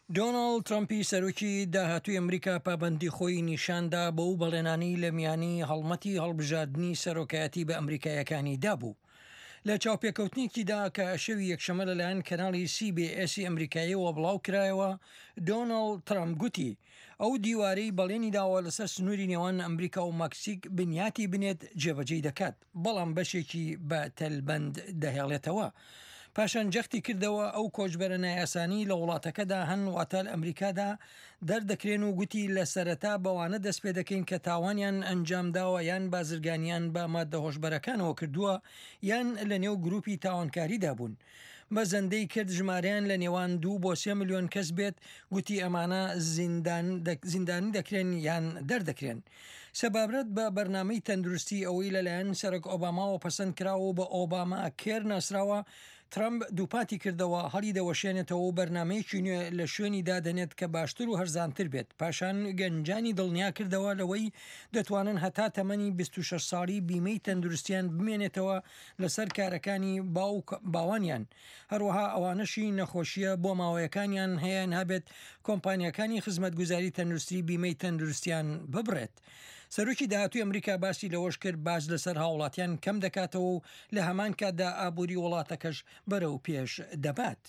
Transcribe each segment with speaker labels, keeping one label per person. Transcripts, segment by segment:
Speaker 1: دۆناڵد ترامپی سەرۆکی داهاتووی ئەمریکا پابەندی خۆی نیشاندا بە و بەڵێنانی لە میانی هەڵمەتی هەڵبژاردننی سەرۆکایەتی بە ئەمریکایەکانی دابوو. لە چاوپێکەوتنێکیدا کە شەوی یەکشەمە لەلایەن کەناڵی CBS ئەمریکاییەوە بڵاو کرایەوە، دۆناڵد ترامپ گوتی ئەو دیوارەی بەڵێنی داوە لەسەر سنووری نێوان ئەمریکا و مەکسیک بنیاتی بنێت جێبەجێ دەکات، بەڵام بەشێکی بە تەلبەند دەهێڵێتەوە. پاشان جەختی کردەوە ئەو کۆچبەرە نایاسانی لە وڵاتەکەدا هەن واتە لە ئەمریکادا دەردەکرێن و گوتی لە سەرەتا بەوانە دەست پێ دەکەین کە تاوانیان ئەنجامداوە یان بازرگانیان بە مادە هۆشبەرەکانەوە کردووە یان لە نێو گروپی تاوانکاریدا بوون. بە زەندەی کرد ژمارەیان لە نێوان 2 بۆ 3 ملیۆن کەس بێت، گوتی ئەمانە زیندانی دەکرێن یان دەردەکرێن. سەبابەت بە بەرنامەی تەندروستی ئەوەی لەلایەن سەرۆک ئۆباماوە پەسەند کراوە بە ئۆباما کێر ناسراوە، ترامپ دووپاتی کردەوە هەڵی دەوەشێنێتەوە و بەرنمەیەکی نوێ لە شوێنی دادەنێت کە باشتر و هەرزانتر بێت. پاشان گەنجانی دڵنیا کردەوە لەوەی دەتوانن هەتا تەمەنی 26 ساڵی بیمەی تەندروستیان بمێنێتەوە لەسەر کارەکانی باوانیان. هەروەها ئەوانەشی نەخۆشیە بۆ ماوەیەکانیان هەیە نابێت کۆمپانیەکانی خزمەتگوزاری تەندروستی بیمەی تەندروستیان ببڕێت. سەرۆکی داهاتووی ئەمریکا باسی لەوەش کرد باز لەسەر هاوڵاتیان کەم دەکاتەوە و لە هەمان کاتدا ئابووری وڵاتەکەش بەرەو پێش دەبات.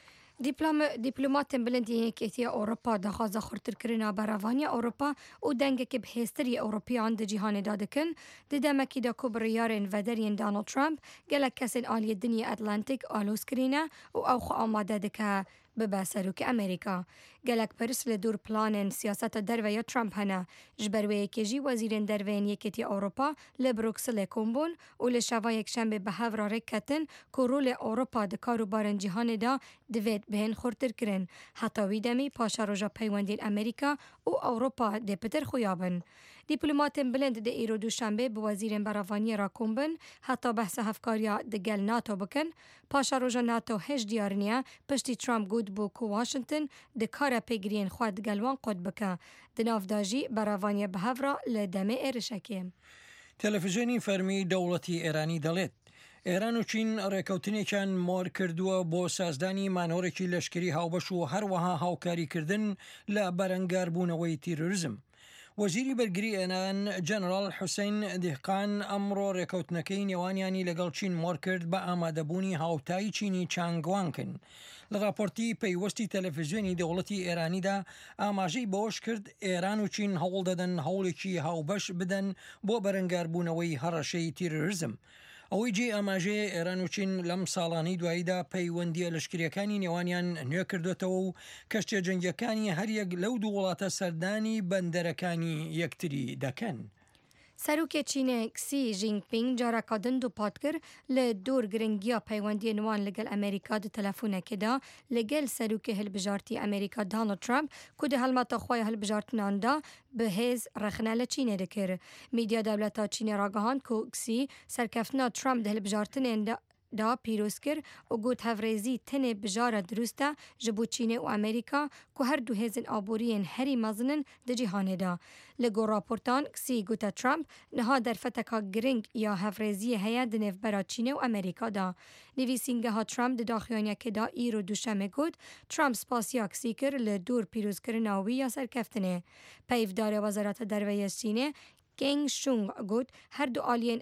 Speaker 2: دیپلۆماتên bilendî Yekîtiya Ewropa daxwaza xurtirkirina beravaniya Ewropa û dengekî bihêztirî Ewropeyan di cîhanê da dikin, di demekî de ku bi riyarên vederiyên Donald Trump gelek kesên aliyê dinyê Atlantik alûz kirîne û ew xwe amade dike bibe serokê Amerîka. Gelek pirs li dûr planên siyaseta derve ya Trump hene. Ji ber wê yekê jî wezîrên derveyên Yekîtiya Ewropa li Brukselê kombûn û li şeva yekşembe bi hev re rêketin ku rolê Ewropa di karûbarên cîhanê da divêt bihên xurtirkirin. Heta wî demî paşa roja peywendên Amerîka û Ewropa dê pitir xuya bin. Dîplomatên bilind di îro dûşembe bi wezîrên beravaniye re kombin, heta behsa hevkariya di gel NATO bikin. Paşa roja NATO hêj diyariniye piştî Trump got bû ku Washington dikare pêgiriyên xwe di gel wan qut bike. Di nav da jî beravaniye bi hev re li demê êrişekê.
Speaker 1: تەلەڤیزیۆنی فەرمی دەوڵەتی ئێرانی دەڵێت ئێران و چین ڕێکەوتنێکیان مۆر کردووە بۆ سازدانی مانۆرێکی لەشکری هاوبەش و هەروەها هاوکاریکردن لە بەرەنگاربوونەوەی تیرۆریزم. وەزیری بەرگری ئێران جەنەرال حوسێن دیقان ئەمڕۆ ڕێکەوتنەکەی نێوانیانی لەگەڵ چین مۆر کرد بە ئامادەبوونی هاوتایی چینی چانگوانکن. لە راپۆرتی پەیوەستی تەلەڤیزیۆنی دەوڵەتی ئێرانیدا ئاماژەی بەوەش کرد ئێران و چین هەوڵ دەدەن هەوڵێکی هاوبەش بدەن بۆ بەرەنگاربوونەوەی هەڕەشەی تیرۆریزم. ئەوەی جێ ئاماژەیە ئێران و چین لەم ساڵانەی دواییدا پەیوەندیە لەشکریەکانی نێوانیان نوێ کردوێتەوە و کەشتێ جەنگیەکانی هەریەک لەو دوو وڵاتە سەردانی بەندەرەکانی یەکتری دەکەن.
Speaker 2: Serokê Çînê Xi Jinping careka din du pat kir li dor giringiya peywendiyên wan li gel Amerîka di telefonekê da li gel serokê hilbijartî Amerîka Donald Trump ku di helmeta xwe ya hilbijartinan da bi hêz rexne li Çînê dikir. Mîdya dewleta Çînê ragihand ku Xi serkeftina Trump di hilbijartinên da pîroz kir û got hevrêzî tenê bijara durust e ji bo Çînê û Amerîka ku her du hêzên aboriyên herî mezin di cîhanê da. Li gor raportan Xi gote Trump niha derfeteka giring ya hevrêziyê heye di nêvbera Çînê û Amerîka da. Nivîsîngeha Trump di daxuyaniyekê da îro duşemê got Trump spasiya Xi kir li dor pîrozkirina wî ya serkeftinê. Peyvdarê Wezareta Derve ya Çînê Geng Shuang got her du aliyan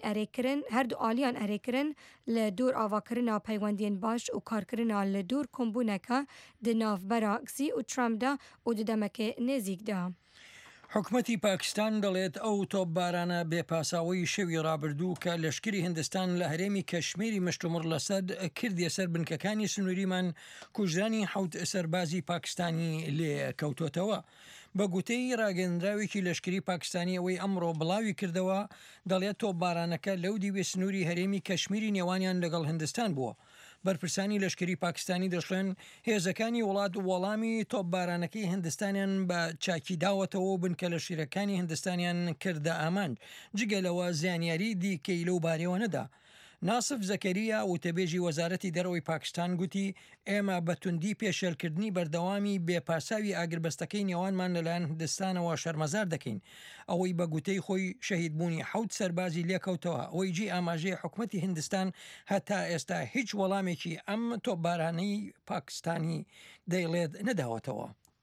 Speaker 2: erêkirin li dor avakirina peywendiyên baş û karkirina li dor kombûneka di navbera Xi û Trump da û di demekê nêzik da.
Speaker 1: حکومەتی پاکستان دەڵێت ئەو تۆپبارانە بێپاساوەی شەوی ڕابردوو کە لەشکری هندستان لە هەرێمی کەشمیری مشتومڕ لەسەر کردیە سەر بنکەکانی سنووریمان کوژرانی 7 سەربازی پاکستانی لێ کەوتۆتەوە. بە گوتەی ڕاگەندراوێکی لەشکری پاکستانی ئەوەی ئەمڕۆ بڵاوی کردەوە دەڵێت تۆپبارانەکە لەو دیوێ سنووری هەرێمی کەشمیری نێوانیان لەگەڵ هندستان بووە. بەرپرسانی لەشکری پاکستانی دەشڵێن هێزەکانی وڵات وەڵامی تۆپبارانەکەی هندستانیان بە چاکی داوەتەوە و بنکە لە شیرەکانی هندستانیان کردە ئامانج جگەلەوە زانیاری دیکەی لەو بارەوە نەدا. ناسف زەکەریا وتەبێژی وەزارەتی دەرەوەی پاکستان گوتی ئێمە بەتوندی پێشێلکردنی بەردەوامی بێپاساوی ئاگربەستەکەی نێوانمان لەلایەن هندستانەوە شەرمەزار دەکەین. ئەوەی بە گوتەی خۆی شەهیدبوونی 7 سەربازی لێکەوتەوە ئەوەی جێ ئاماژەی حکوومەتی هندستان هەتا ئێستا هیچ وەڵامێکی ئەم تۆپبارانەی پاکستانی دەیڵێت نەداوەتەوە.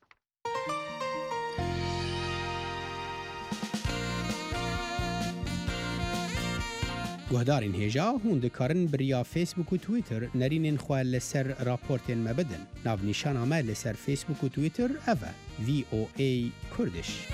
Speaker 3: گهدارین هێژا هون دikarin biriya Facebook و Twitter nerînên xwe li ser raportên me bidin. Navnîşana me li ser Facebook û Twitter ev e VOA Kurdiş.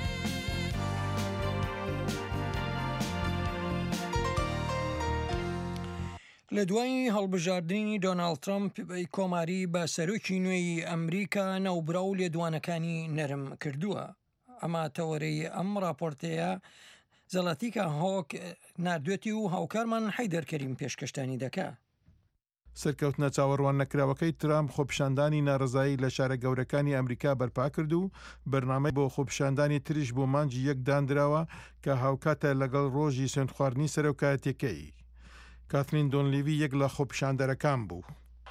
Speaker 1: لە دوای هەڵبژاردننی دۆناڵد ترامپ کۆماری بە سەرۆکی نوێی ئەمریکا نەوبرا و لێدوانەکانی نەرم کردووە. ئەمە تەوەرەی ئەم راپۆرتەیە زەڵاتیکە هۆک نردوێتی و هاوکارمان حەیدەر کەریم پێشکەشتانی دەکا.
Speaker 4: سەرکەوتنە چاوەڕوان نەکراوەکەی ترامپ خۆپیشاندانی ناڕزایی لە شارە گەورەکانی ئەمریکا بەرپا کرد و بەرنامەی بۆ خۆپیشاندانی تریش بۆ مانجی یەک دانراوە کە هاوکاتە لەگەڵ ڕۆژی سوێندخواردنی سەرۆکایەتیەکەی. کاترین دۆنلیڤی یەک لە خۆپیشاندەرەکان بوو.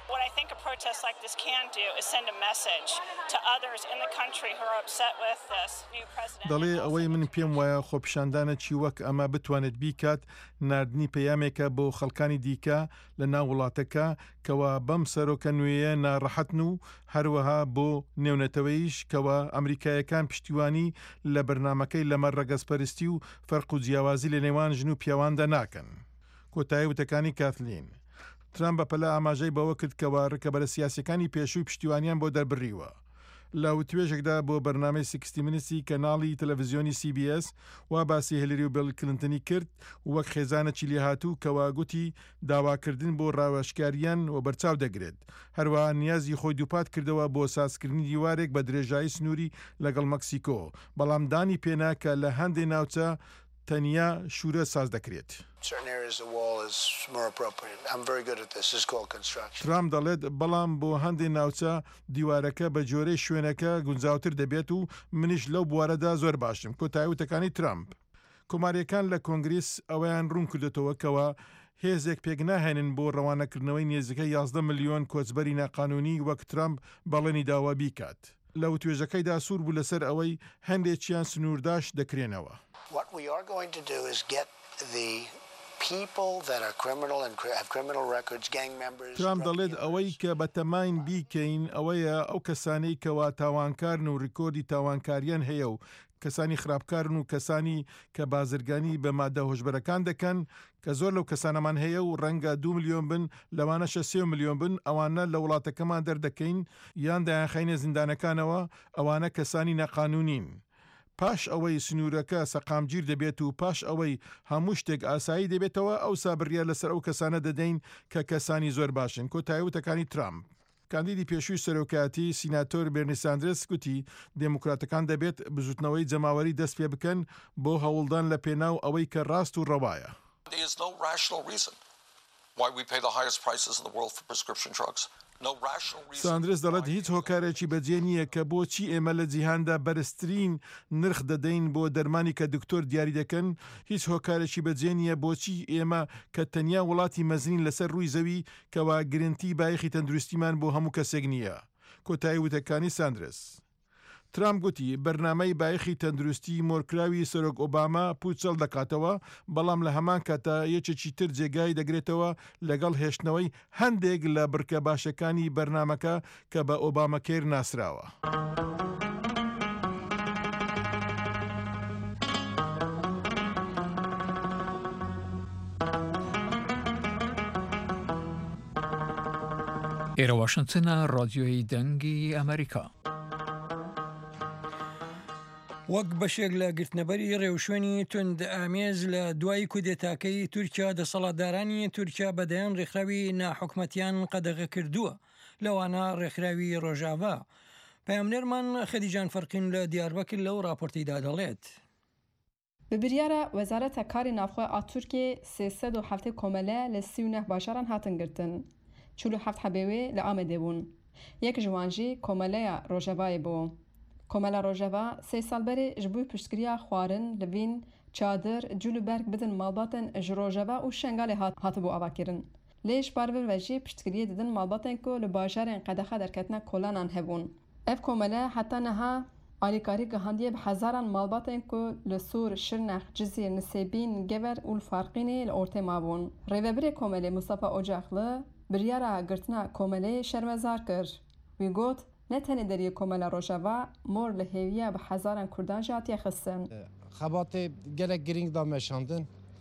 Speaker 4: دەڵێ ئەوەی من پێم وایە خۆپیشاندانێکی وەک ئەمە بتوانێت بیکات نردنی پەیامێکە بۆ خەڵکانی دیکە لە ناو وڵاتەکە کەوا بەم سەرۆکە نوێیە ناڕەحەتن و هەروەها بۆ نێونەتەوەیش کەوا ئەمریکایەکان پشتیوانی لە بەرنمەکەی لەمە ڕەگەزپەرستی و فەرق و جیاوازی لە نێوان ژن و پیاواندا ناکەن. کۆتایی وتەکانی کاتلین ترامپ بەپەلا ئاماژەی بەوە کرد کەوا ڕکەبەرە سیاسەکانی پێشووی پشتیوانیان بۆ دەربڕیوە. لە وتوێژێکدا بۆ بەرنامەی 60 مینسی کەناڵی تەلەڤیزیۆنی CBS وا باسی هێلری و بیل کلنتنی کرد وەک خێزانێکی لێهاتوو کەوا گوتی داواکردن بۆ ڕاوێژکاریان و بەرچاو دەگرێت. هەروەها نیازی خۆی دووپات کردەوە بۆ سازکردنی دیوارێک بە درێژایی سنووری لەگەڵ مەکسیکۆ، بەڵام دانی پێنا کە لە هەندێک ناوچە تەنیا شوورە ساز دەکرێت. ترامپ دەڵێت بەڵام بۆ هەندێک ناوچە دیوارەکە بە جۆرەی شوێنەکە گونجاوتر دەبێت و منیش لەو بوارەدا زۆر باشم. کۆتایی وتەکانی ترامپ کۆماریەکان لە کۆنگریس ئەوەیان ڕوون کردێتەوە کەوە هێزێک پێک ناهێنن بۆ ڕەوانەکردنەوەی نێزەکە 11 ملیۆن کۆچبەری ناقانونی وەک ترامپ بەڵێنی داوا بیکات. لە توێژەکەیدا سوور بوو لەسەر ئەوەی هەندێکیان سنوورداش دەکرێنەوە.
Speaker 5: What we are going to do is get the people that are criminal and have criminal records, gang members.
Speaker 4: ترامپ دەڵێت ئەوەی کە بەتەماین بیکەین ئەوەیە ئەو کەسانەی کەوا تاوانکارن و ڕیکۆردی تاوانکاریان هەیە و کەسانی خراپکارن و کەسانی کە بازرگانی بە مادە هۆشبەرەکان دەکەن کە زۆر لەو کەسانەمان هەیە و ڕەنگە 2 ملیۆن بن لەوانەشە 3 ملیۆن بن ئەوانە لە وڵاتەکەمان دەردەکەین یان دایانخینە زیندانەکانەوە ئەوانە کەسانی نەقانونین. پاش ئەوەی سنوورەکە سەقامگیر دەبێت و پاش ئەوەی هەموو شتێک ئاسایی دەبێتەوە ئەو سابڕیا لەسەر ئەو کەسانە دەدەین کە کەسانی زۆر باشن. کۆتایی وتەکانی ترامپ کاندیدی پێشووی سەرۆکایەتی سیناتۆر بێرنی ساندرس گوتی دموکراتەکان دەبێت بزوتنەوەی جەماوەری دەست پێ بکەن بۆ هەوڵدان لە پێناو ئەوەی کە ڕاست و ڕەوایە. ساندرس دەڵێت هیچ هۆکارێکی بەجێ نییە کە بۆچی ئێمە لە جیهاندا بەرزترین نرخ دەدەین بۆ دەرمانی کە دکتۆر دیاری دەکەن، هیچ هۆکارێکی بەجێ نییە بۆچی ئێمە کە تەنیا وڵاتی مەزنین لەسەر ڕووی زەوی کەوا گرنتی بایەخی تەندروستیمان بۆ هەموو کەسێک نییە. کۆتایی وتەکانی ساندرس. ترامپ گوتی بەرنامەی بایەخی تەندروستی مۆرکراوی سەرۆک ئۆباما پوچەڵ دەکاتەوە، بەڵام لە هەمان کاتە یەکێکی تر جێگای دەگرێتەوە لەگەڵ هێشتنەوەی هەندێک لە بڕکە باشەکانی بەرنامەکە کە بە ئۆبامەکێر ناسراوە.
Speaker 6: ئێرە واشنگتنە ڕادیۆی دەنگی ئەمریکا.
Speaker 1: وەک بەشێک لە گرتنەبەری ڕێوشێنی تند ئامێز لە دوای کودێتاکەی تورکیا دەسەڵاتدارانی تورکیا بەدەیان ڕێکخراوی ناحکومەتیان قەدەغە کردووە، لەوانە ڕێکخراوی ڕۆژاوا. پەیامنێرمان خەدیجان فەرقین لە دیاربەکر لەو راپۆرتیدا دەڵێت.
Speaker 7: به بریارە وەزارەتە کاری ناوخۆ ئا تورکێ 307 کۆمەلە لە 39 باژاران هاتن گرتن. 47 حەبێوێ لە ئامەدێ بوون. یەک ژوانژی کۆمەلەیە ڕۆژەڤایە بوو. کۆمەلە ڕۆژەڤا 3 ساڵ بەرێ ji بووی پشتگiriya xwarin li vîn çadir cûlberg bidin malbatên ji rojeva û şengalê hatibû avakirin. Lê ji parvir ve jî piştgiriyê didin malbatên ku li bajarên qedexa derketina kolanan hebûn. Ev komele heta niha alîkarî gihandiye bi hezaran malbatên ku li Sûr, Şirnex, Cizîr, Nisêbîn, Gever û li Farqînê li ortê mabûn. Rêvebirê komelê Mustafa Ocaxlı biryara girtina komeleyê şermezar kir. Wî got ne tenê deriyê komela Rojava mor li hêviya bi hezaran Kurdan jî hatiye xistin.
Speaker 8: Xebatê gelek giring da meşandin.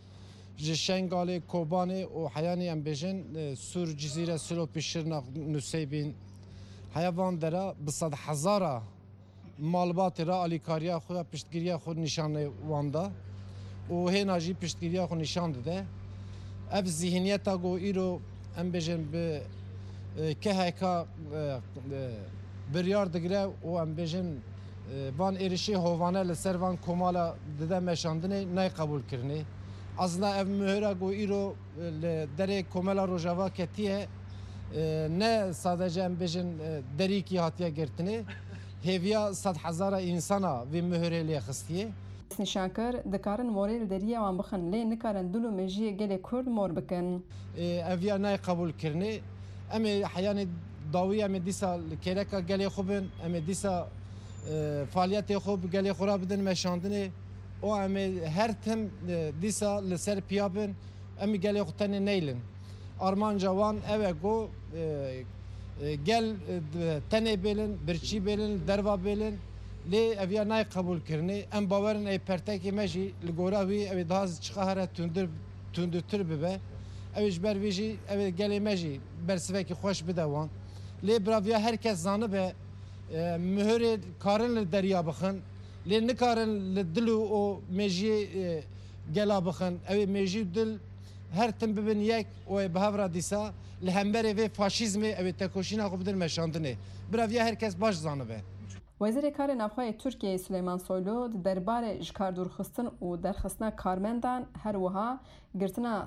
Speaker 8: جشنگاله کوبانه و حیانی ام بیجن سور جزیره سلوپی شرناق نسیبین حیوان درا بصد هزاره مالبات را آلیکاریا خود پشتگیری خود نشان واندا و هینا جی پشتگیری خود نشان داده اف ذهنیت گو ایرو ام بیجن به که هیکا بریار دگره و ام بیجن وان ایرشی هوانه لسر وان کمالا دده مشاندنه نای قبول کرنه ازنا اف مهره گو ایرو دره کمالا روژاوا کتیه نه sadece ام بیجن دری کی هاتیه گرتنه هیویا 100,000 insana ve mühüreliye xıstiye.
Speaker 7: Nişankar dikarin morel deriye wan bixin lê nikarin dil û mejiye gelê Kurd mor bikin.
Speaker 8: Eviya nayê qebûl kirine em ê heyanê dawî em ê dîsa kêreka gelê xwe bin em ê dîsa faaliyetê xwe bi gelê xwe ra bidin meşandinê û em ê her tim dîsa li ser piya bin em ê gelê xwe tenê neylin. Armanca wan ew e got gel tenê bêlin, birçî bêlin, derva bêlin lê eviya nayê qebûl kirine em bawerin ey pertekê me jî li gora wî ew ê daha çiqa here tundurtir bibe ew ji ber wî jî ew ê gelê me jî bersivekî xweş bide wan lê biraviya herkes zanibe mühürê karin li deriya bixin lê nikarin li dil û mejiyê gela bixin ew ê mejî dil her tim bibin yek û ê bihevra dîsa li hemberê vê faşîzmê ew ê tekoşîna xwe bidin meşandinê biraviya herkes baş zanibe.
Speaker 7: Wezîrê Karê Navxwayê Tirkiyeyê Süleyman Soylu di derbarê ji kardûrxistin û derxistina karmendan her wiha girtina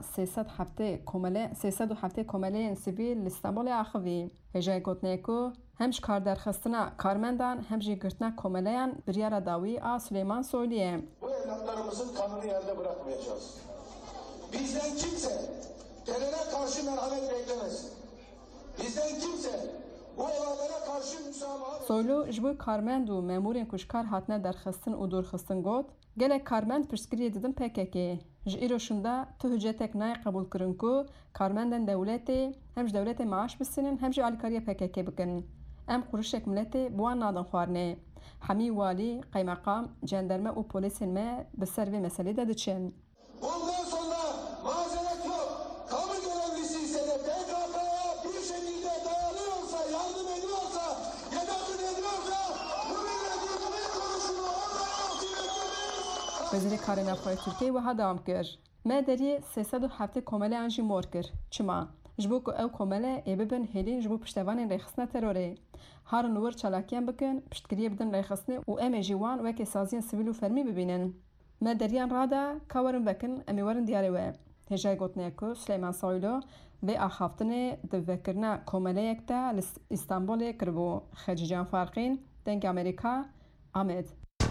Speaker 7: 307 komeleyên sivîl li Stenbolê axivî. Hêjayê gotinê ku hem ji karderxistina karmendan hem jî girtina komeleyan biryara dawî a Süleyman Soylu'ye.
Speaker 9: Bu evlatlarımızın kanını yerde bırakmayacağız. Bizden kimse teröre karşı merhamet beklemesin. Bizden kimse bu olaylara karşı müsamaha...
Speaker 7: Soylu ji bo karmend û memûrên kuşkar hatine derxistin û dûrxistin got, gelek karmend piştgiriyê didin PKK. Ji îroşunda tu hücetek nayê qebûl kirin ku karmendên dewletê hem ji dewletê maaş bisînin hem jî alîkariya PKK bikin. Em quruşek milletê bi wan nadin xwarinê. Hemî walî, qeymeqam, cenderme û polîsên me bi ser vê meselê de diçin.
Speaker 9: Bundan sonra mazeret yok. Kamu görevlisi ise de PKK'ya bir şekilde dayanıyorsa, yardım ediyorsa, yardım ediyorsa bu milletin bir konuşunu onlara nasip ettirmeyiz.
Speaker 7: Wezîrê Karê Navxwayê Tirkiyeyê wiha dewam kir. Me deriyê 307 komeleyan jî mor kir. Çima? Ji bo ku ew komele ê bibin hêlîn ji bo piştevanên rêxistina terorê. Harin wir çalakiyan bikin, piştgiriyê bidin rêxistinê û em ê jî wan wekî saziyên sivîl û fermî bibînin. Me deriyan rada ka werin vekin em ê werin diyarê we. Hêjayê gotinê ku Süleyman Soylu vê axaftinê di vekirina komeleyek de li Stenbolê kiribû. Xecî Can Farqîn, Dengê Amerîka, Amed.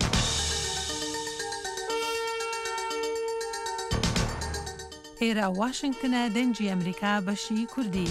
Speaker 10: ئێرە واشنگتنە دەنگی ئەمریکا بەشی کوردی.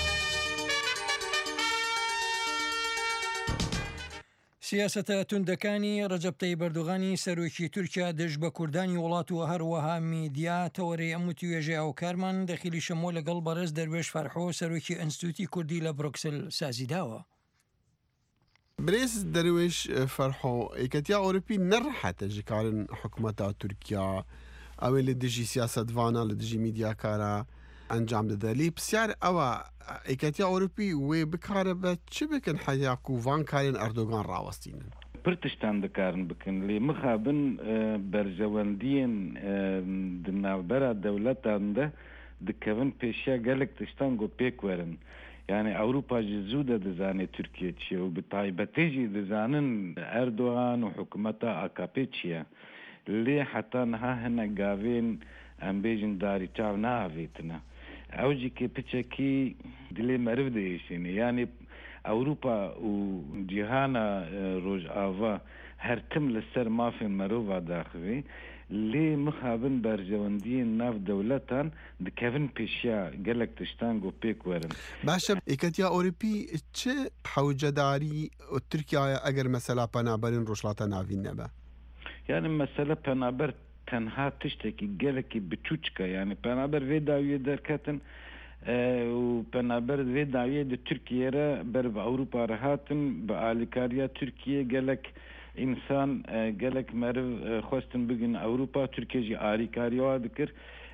Speaker 1: سیاسەتە توندەکانی ڕەجەب تەیب ئەردۆغانی سەرۆکی تورکیا دژ بە کوردانی وڵات و هەروەها میدیا تەوەرەی ئەموتی وێژێ ئەو کارمان دەخیلی شەمۆ لەگەڵ بەڕێز دەروێش فەرحۆ سەرۆکی ئەنستوتی کوردی لە بروکسل سازیداوە.
Speaker 11: برێز دەروێش فەرحۆ ئەیکەتیا ئەوروپی نەڕەحەتە ji karên حکومەتا تورکیا ئەوێ لە دژی سیاسەتڤانە لە دژی میدیاکارە ئەنجام دەدە لێ پرسیار ئەوە ئەیکەتیا ئەوروپی وێ بکارە بە چ بکەن حەیا و vان karên ئەردۆغان ڕاوەستینن
Speaker 12: پر تشتان دەکارن بکەن لێ مخابن بەرژەوەندیên di navbera dewletan de dikevin pêşiya gelek tiştan got pêk werin. Yani Avrupa ji zû de dizanê Tirkiye çi ye û bi taybetê jî dizanin Erdoğan û hikûmeta AKP çi ye. Lê heta niha hinek gavên em bêjin darî çav neavêtine. Ew jîkê piçekî dilê meriv diêşîne. Yani Avrupa û cîhana rojava her tim li ser mafên merova daxivî lê mixabin berjewendiyên nav dewletan dikevin pêşiya gelek tiştan got pêk werin.
Speaker 11: Baş e êketiya Ewropî çi hewcedarî Tirkiyaya eger mesela penaberên rojhilata navîn nebe?
Speaker 12: Yani mesele penaber tenha tiştekî gelekî biçûçka yani penaber vê dawiyê derketin û penaber vê dawiyê di Tirkiye re ber bi Ewropa re hatin bi alîkariya Tirkiye gelek insan gelek meriv xwestin bigin Ewropa Tirkiye jî alîkariya dikir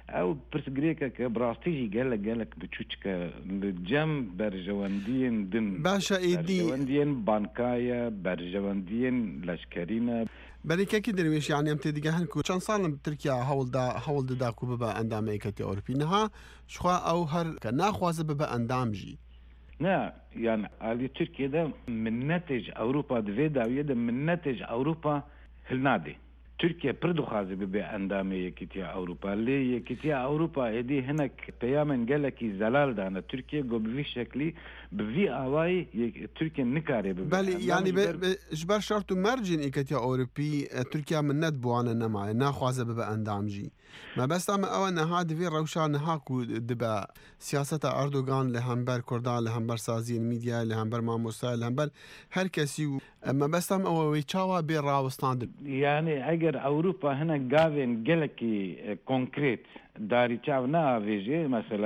Speaker 12: او پرسگرێکە کە بڕاستیژی گەلک بچوچکە جەم بەرژەوەندیên din
Speaker 11: باشە ئیدی
Speaker 12: بەرژەوەندیên بانکایە بەرژەوەندیên لەشکرینە
Speaker 11: بەریکەکی دەروێش یانیم تێدیگە هەنکو چەند ساڵم ترکیا هەوڵ دەداکو ببە ئەندامەیەکەتی ئەوروپی نەها شخوا ئەو هەر کە ناخوازە ببە ئەندامژی
Speaker 12: نه yani ali Türkiye'de minnetej Avrupa divê dawiye de minnetej Avrupa hilnadê Türkiye pir dixwaze bibe endamê Yekîtiya Avrupa lê Yekîtiya Avrupa êdî hinek peyamên gelekî zelal dane Türkiye got bi vî şeklî bi vî awayî Türkiye nikarê bibe
Speaker 11: belê yanî ji ber şert û mercên Yekîtiya Awropî Türkiya minnet buwane nemaye naxwaze bibe endam jî mebesta me ew neha divê rewşa neha ku dibe siyaseta Erdogan li hember Kurdan li hember saziyên mîdya li hember mamosta li hember her kesî û mebesta me ew wê çawa bê rawistandin
Speaker 12: yani eger Avrupa hinek gavên gelekî konkret darî çav neavêjê mesela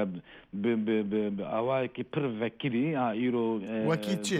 Speaker 12: bi awayekî pir vekirî îro
Speaker 11: wekî çi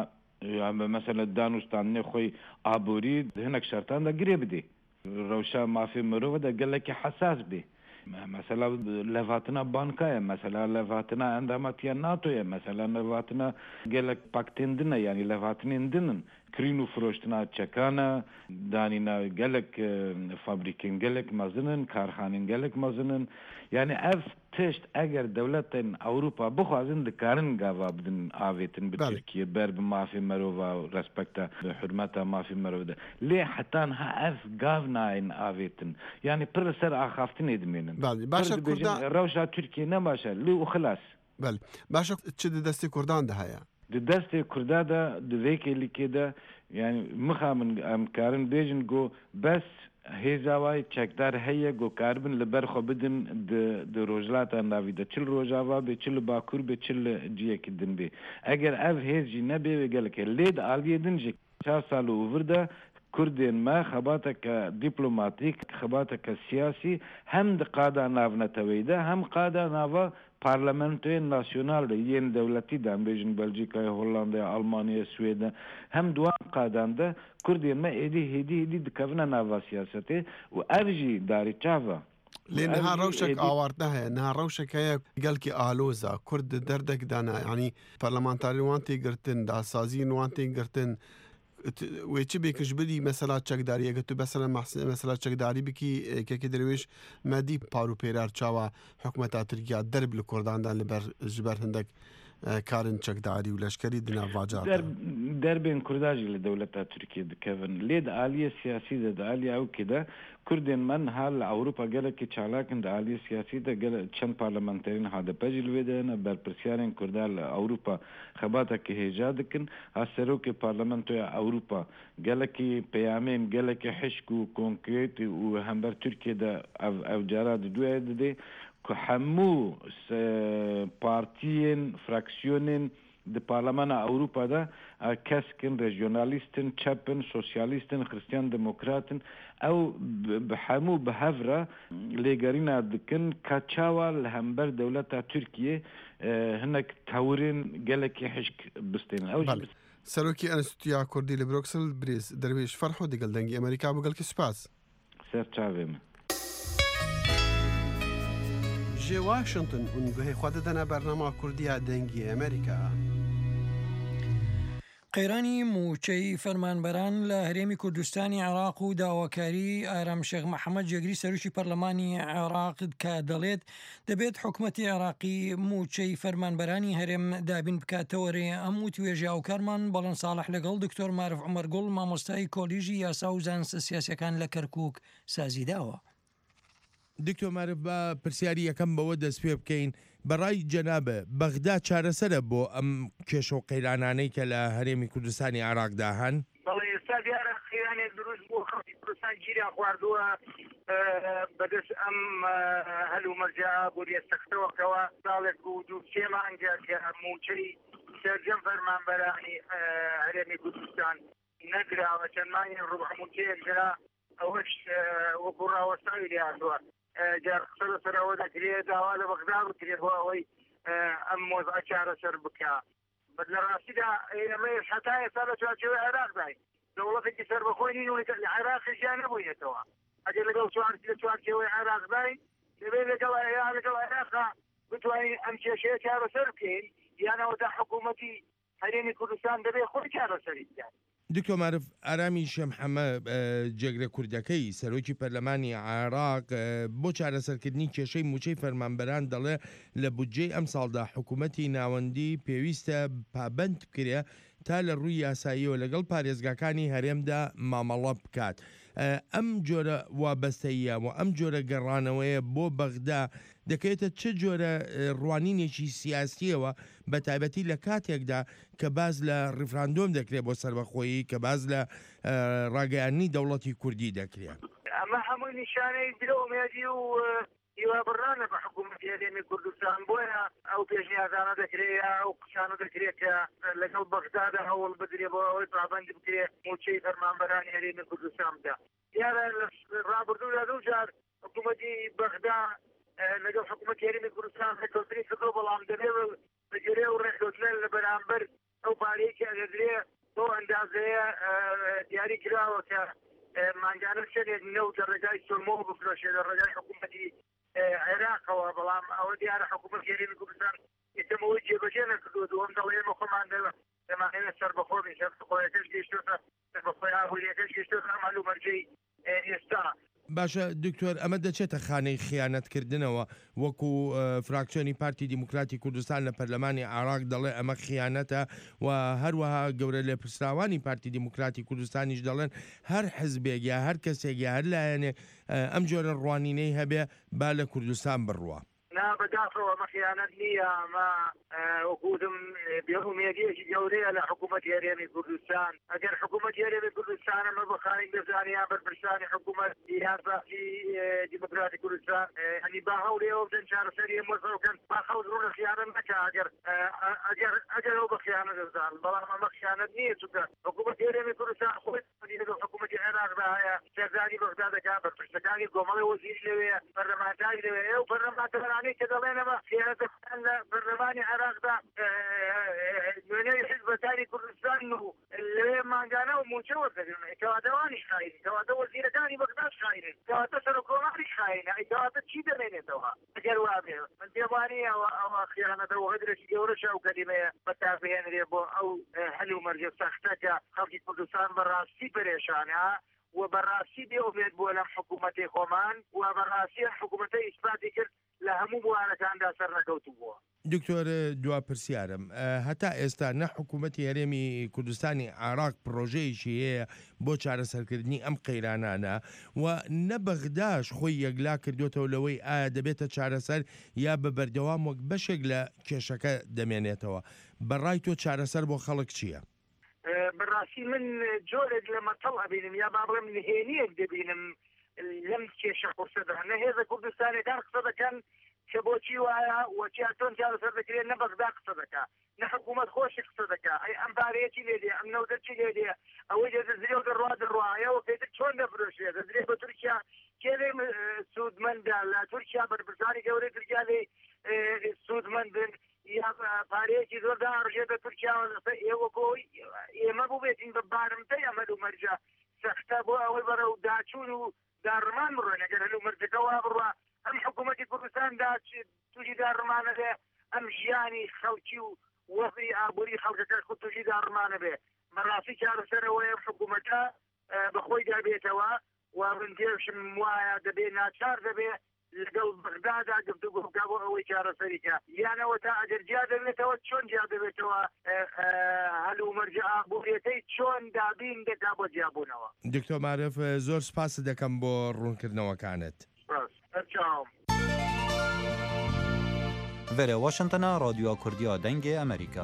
Speaker 12: mesela danûstanê xwe aborî hinek şertan de girê bidê rewşa mafê mirov de gelekî hesas bê mesela levatina bankaya mesela levatina endamatiya NATO'ya mesela levatina gelek paktên din e yani levatinên dinin kirîn û firoştina çekana danîna gelek fabrikên gelek mezinin karxanên gelek mezinin yani ev tişt eger devletên Avrupa bixwazin dikarin gava bidin avêtin bi Tirkiye ber bi mafê merova respekta hurmeta mafê merov de lê hetan ha ev gav nayên avêtin yani pir ser axaftinê dimênin
Speaker 11: başa Kurdan
Speaker 12: rewşa Tirkiye ne başa lê û xilas
Speaker 11: bel başa çi di destê Kurdan de heye
Speaker 12: di destê Kurda da di vê kêlikê de yani mixamin em karin bêjin got bes hêzawayê çekdar heye got karibin li ber xwe bidin di rojhilata navî de çil rojava bê çil li bakur bê çil li ciyekî din bê eger ev hêz jî nebe wê gelekê lê di aliyê din ji 4 sal û vir de Kurdên me xebateke dîplomatîk xebateke siyasî hem di qada navneteweyî de hem qada nava parlamentoyên nasyonal de yên dewletî de em bêjin Belçîkaya Hollandaya Almanyaya Swêdê hem duan qadan de Kurdên me êdî hêdî dikevine nava siyasetê û ev jî darî çava
Speaker 11: lê niha rewşek awarte heye niha rewşek heye gelkî aloza Kurd derdek dane yanî parlamenterî wan tê girtin dasaziyên wan tê girtin wê çi bêkir ji birî mesela çekdariyeke tu mesela çekdarî bikî kekê derwêş medî parûpêrer çawa hikûmeta Tirkiya derb li Kurdan de li ber ji ber hindek karên çekdarî û leşkerî di nav vacata
Speaker 12: derbên Kurda jî li dewleta Tirkiye dikevin lê di aliyê siyasî de di aliyê ewkê de Kurdên me niha li Ewropa gelekî çalakin di aliyê siyasî de çend parlamenterîn HDP jî li wê de hene berpirsyarên Kurda li Ewropa xebatekî hêja dikin ha serokê parlamentoya Ewropa gelekî peyamên gelekî hişk û konkrêt û hember Tirkiyeyê ev cara di duaya didê ku hemû partiyên fraksiyonên di Parlamena Ewropa'da keskin, rejyonalistin, çepin, sosyalistin, Hristiyan demokratin ew bi hemû bi hev re lêgerîna dikin ka çawa li hember dewleta Tirkiye hinek tewrên gelekî hişk bistênin ew
Speaker 11: Serokê Enstitûya Kurdî li Bruxelles Brêz Derwêş Ferho digel dengê Amerîka bi gelkî spas
Speaker 12: ser çavê min
Speaker 11: ji Washington û guhê xwe didine bernama Kurdiya dengê Amerîka
Speaker 1: قەیرانی موچەی فەرمانبەران لە هەرێمی کوردستانی عێراق و داواکاری ئارامشێخ محەممەد جێگری سەرۆکی پەرلەمانی عێراق کە دەڵێت دەبێت حکوومەتی عێراقی موچەی فەرمانبەرانی هەرێم دابین بکاتەوەرێ ئەم و توێژە و کارمان بەڵەن ساڵح لەگەڵ دکتۆر مارف عومەر گوڵ مامۆستای کۆلیژی یاسا و زانستە سیاسەکان لە کەرکووک سازیداوە.
Speaker 13: دکتۆر مارف بە پرسیاری یەکەم بەوە دەست پێ بکەین بەڕای جەنابە بەغدا چارەسەرە بۆ ئەم کێشە و قەیرانانەی کە لە هەرێمی کوردستانی عێراقدا هەن
Speaker 14: بەڵێ ئێستا دیارە خێرانێک دروست بۆ خەڵکی کوردستان گیریان خواردووە بەدەست ئەم هەلومەرجە بۆ ڕێستەخستەوەکەوە ساڵێک و دوو سێ مانگە کە موچەی سەرجەم فەرمانبەرانی هەرێمی کوردستان نەگراوە چەند مانگێک ڕوبع موچەیەک درا ئەوەش وەکو ڕاوەستاوی لێهاتووە جار قسە لەسەرەوە دەکرێت داوا لە بەغدا بکرێت بۆ ئەوەی ئەم مۆزعە چارەسەر بکە لە ڕاستیدا ئێمەش هەتا ئێستا لە چوارچێوەی عێراقدای دەوڵەتێکی سەربەخۆی نین لە عێراقیشیان نەبووینێتەوە ئەگەر لەگەڵ چوارچێوەی عێراقدای دەبێت لەگەڵ عێراق بتوانین ئەم کێشەیە چارەسەر بکەین یانەوە تا حکوومەتی هەرێمی کوردستان دەبێت خۆی چارەسەری بکات.
Speaker 13: دکتۆر معرف ئارامی شەمحەمە جێگرە کوردەکەی سەرۆکی پەرلەمانی عێراق بۆ چارەسەرکردنی کێشەی موچەی فەرمانبەران دەڵێ لە بودجەی ئەم ساڵدا حکوومەتی ناوەندی پێویستە پابند بکرێ تا لە ڕووی یاساییەوە لەگەڵ پارێزگاکانی هەرێمدا مامەڵە بکات. ئەم جۆرە وابەستەیە و ئەم جۆرە گەڕانەوەیە بۆ بەغدا دەکەوێتە چه جۆرە ڕوانینێکی سیاسیەوە بە تایبەتی لە کاتێکدا کە باز لە ڕیفراندۆم دەکرێت بۆ سەربەخۆیی کە باز لە ڕاگەیاندنی دەوڵەتی کوردی دەکرێت.
Speaker 14: ئەمە هەمووی نیشانەی درۆمێدی و هیوابڕانە بە حکوومەتی هەرێمی کوردستان بۆیە ئەو پێشنیازانە دەکرێت ئەو قسانە دەکرێت کە لەگەڵ بەغدادا هەوڵ بدرێت بۆ ئەوەی پابەند بکرێت موچەی فەرمانبەرانی هەرێمی کوردستان بدا. دیارە لە ڕابردوودا دوو جار حکوومەتی بەغدا لەگەڵ حکوومەتی هەرێمی کوردستان ڕێککەوتنی کردو بەڵام دەبێت بەگرێ و ڕێککەوتنە لە بەرامبەر ئەو پارەیەکی ئەدەدرێت بۆ ئەندازەیە دیاری کراوە کە مانگانە شێنێک نەوت لە ڕێگای سۆرمۆ بفرۆشێت لە ڕێگای حکوومەتی عێراقەوە بەڵام ئەوە دیارە حکوومەتی هەرێمی کوردستان ئێتەمەوەی جێبەجێ نەکردو دووەم دەڵێ ئێمە خۆمان دەمانەوێت سەربەخۆ بین سەربەخۆیەکەش گەیشتوتە سەربەخۆی ئاهوریەکەش گەیشتوتە مەلومەرجەی ئێستا.
Speaker 13: باشە دکتۆر ئەمە دەچێتە خانەی خیانەتکردنەوە وەکو فراکسیۆنی پارتی دیموکراتی کوردستان لە پەرلەمانی عێراق دەڵێ ئەمە خیانەتە و هەروەها گەورە لێپرسراوانی پارتی دیموکراتی کوردستانیش دەڵێن هەر حزبێک یا هەر کەسێک یا هەر لایەنێک ئەم جۆرە ڕوانینەی هەبێ با لە کوردستان بڕوە.
Speaker 14: نا بەداخەوە ئەمە خیانەت نییە ئەمە وەکوتم بێئومێدیەکی گەورەیە لە حکوومەتی هەرێمی کوردستان ئەگەر حکوومەتی هەرێمی کوردستان ئەمە بەخاین دەزانیا بەرپرسانی حکوومەت یان پارتی دیموکراتی کوردستان هەنی با هەولێەوە بدەن چارەسەری ئەم وەزەوکەن با خەوت ڕوونە خیانەت نەکا ئەگەر ئەو بە خیانەت دەزان بەڵام ئەمە خیانەت نییە چونکە حکوومەتی هەرێمی کوردستان خۆی لەگەڵ حکوومەتی عێراقدا هەیە سەردانی بەغدا دەکات بەرپرسەکانی کۆمەڵی وەزیری لەوەیە پەرلەمانتاری لەوەیە و پەرلەمانتەرانی که دلنا ما خیانت برلمانی عراق دا نوێنەی حزبەکانی کوردستان و لێ ماگانە و موچەوە دەگرن کەواتەوانی خاین کەواتە وەزیرەکانی بەغداد خاینن کەواتە سەرۆکۆماری خاینە کەواتە چی دەمێنێتەوە ئەگەر وابێ من پێوانی ئەوە خیانەتە و هەدرێکی گەورەشە ئەو کەلیمەیە بەتابهێنرێ بۆ ئەو هەل و مەرجە سەختەکە خەڵکی کوردستان بەڕاستی پرێشانە و بەڕاستی بێئومێد بووە لەم حکوومەتی خۆمان و بەڕاستی حکوومەتە ئیسپاتی کرد لە هەموو بوارەکاندا سەر نەکەوتو بووە.
Speaker 13: دکتۆر دوا پرسیارم هەتا ئێستا نە حکوومەتی هەرێمی کوردستانی عێراق پرۆژەیەکی هەیە بۆ چارەسەرکردنی ئەم قەیرانانە و نە بەغداش خۆی یەکلا کردوێتەوە لەوەی ئایا دەبێتە چارەسەر یا بە بەردەوام وەک بەشێک لە کێشەکە دەمێنێتەوە. بەڕای تۆ چارەسەر بۆ خەڵک چییە؟
Speaker 14: بەڕاستی من جۆرێک لە مەتەڵ ئەبینم یا با بڵێم نهێنیەک دەبینم لەم کێشە قورسەدا نەهێزە کوردستانیەکان قسە دەکەن کە بۆچی وایە وەچیاتۆن چارەسەر دەکرێت نە بەغدا قسە دەکا نە حکوومەت خۆشی قسە دەکا ئەم بارەیەکی لێدێ ئەم نەودەچی لێدێ ئەوەی دەدرێ و دەڕواایەوە پێتر چۆن دەفرۆشێت دەدرێ بە تورکیا کێوێ سوودمەندە لە تورکیا بەرپرسانی گەورەی تورکیا لێ سوودمەندن یا پارەیەکی زۆردا ڕژێتە تورکیاوە لەسەر ئێوە بۆی ئێمە ببێتین بە بارمتەی ئەمەد و مەرجە سەختە بۆ ئەوەی بەرەو داچوون و داڕمان بڕۆن ئەگەر هەلو مەرجەکەوا بڕوە ئەم حکوومەتی کوردستاندا تووشی داڕمانە بێ ئەم ژیانی خەڵکی و وەزی ئابووری خەڵکەکە خود تووشی داڕمانە بێ بەڕاستی چارەسەرەوەی حکوومەتە بەخۆی دابێتەوە و ڕندێشم وایە دەبێ ناچار دەبێ لەگەڵ بەغدادا گفتوگۆ بکا بۆ ئەوەی چارەسەریکە یانەوە تا ئەگەر جیا دەبێتەوە چۆن جیا دەبێتەوە هەلو مەرجە ئابووریەکەی چۆن دابین دەکا بۆ جیابوونەوە.
Speaker 13: دکتۆر معرف زۆر سپاس دەکەم بۆ ڕوونکردنەوەکانت.
Speaker 15: Vere Washingtona رادیۆ کوردیا دەنگی ئەمریکا.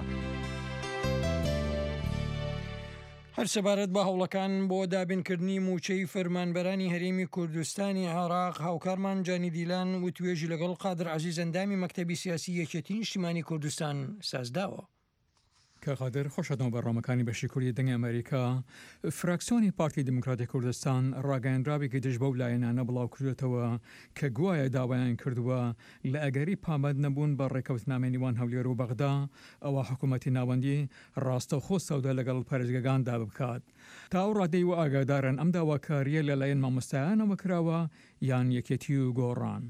Speaker 1: هەر سەبارەت بە هەوڵەکان بۆ دابینکردنی موچەی فەرمانبەرانی هەرێمی کوردستانی عێراق هاوکارمان جانی دیلان و توێژی لەگەڵ قادر عەزیز ئەندامی مەکتەبی سیاسی یەکێتی نیشتیمانی کوردستان سازداوە.
Speaker 6: کە قادر خۆشەتەوە بەڕامەکانی بەشی کوردی دەنگی ئەمریکا فراکسیۆنی پارتی دیموکراتی کوردستان ڕاگەیەنراوێکی دژ بەو لایەنانە بڵاو کردێتەوە کە گوایە داوایان کردووە لە ئەگەری پامەد نەبوون بە ڕێکەوتنامەی نێوان هەولێر و بەغدا ئەوە حکوومەتی ناوەندی ڕاستەوخۆ سەودا لەگەڵ پارێزگەکاندا بکات. تا ئەو ڕادەی و ئاگادارن ئەم داواکاریە لەلایەن مامۆستایانەوە کراوە یان یەکێتی و گۆڕان.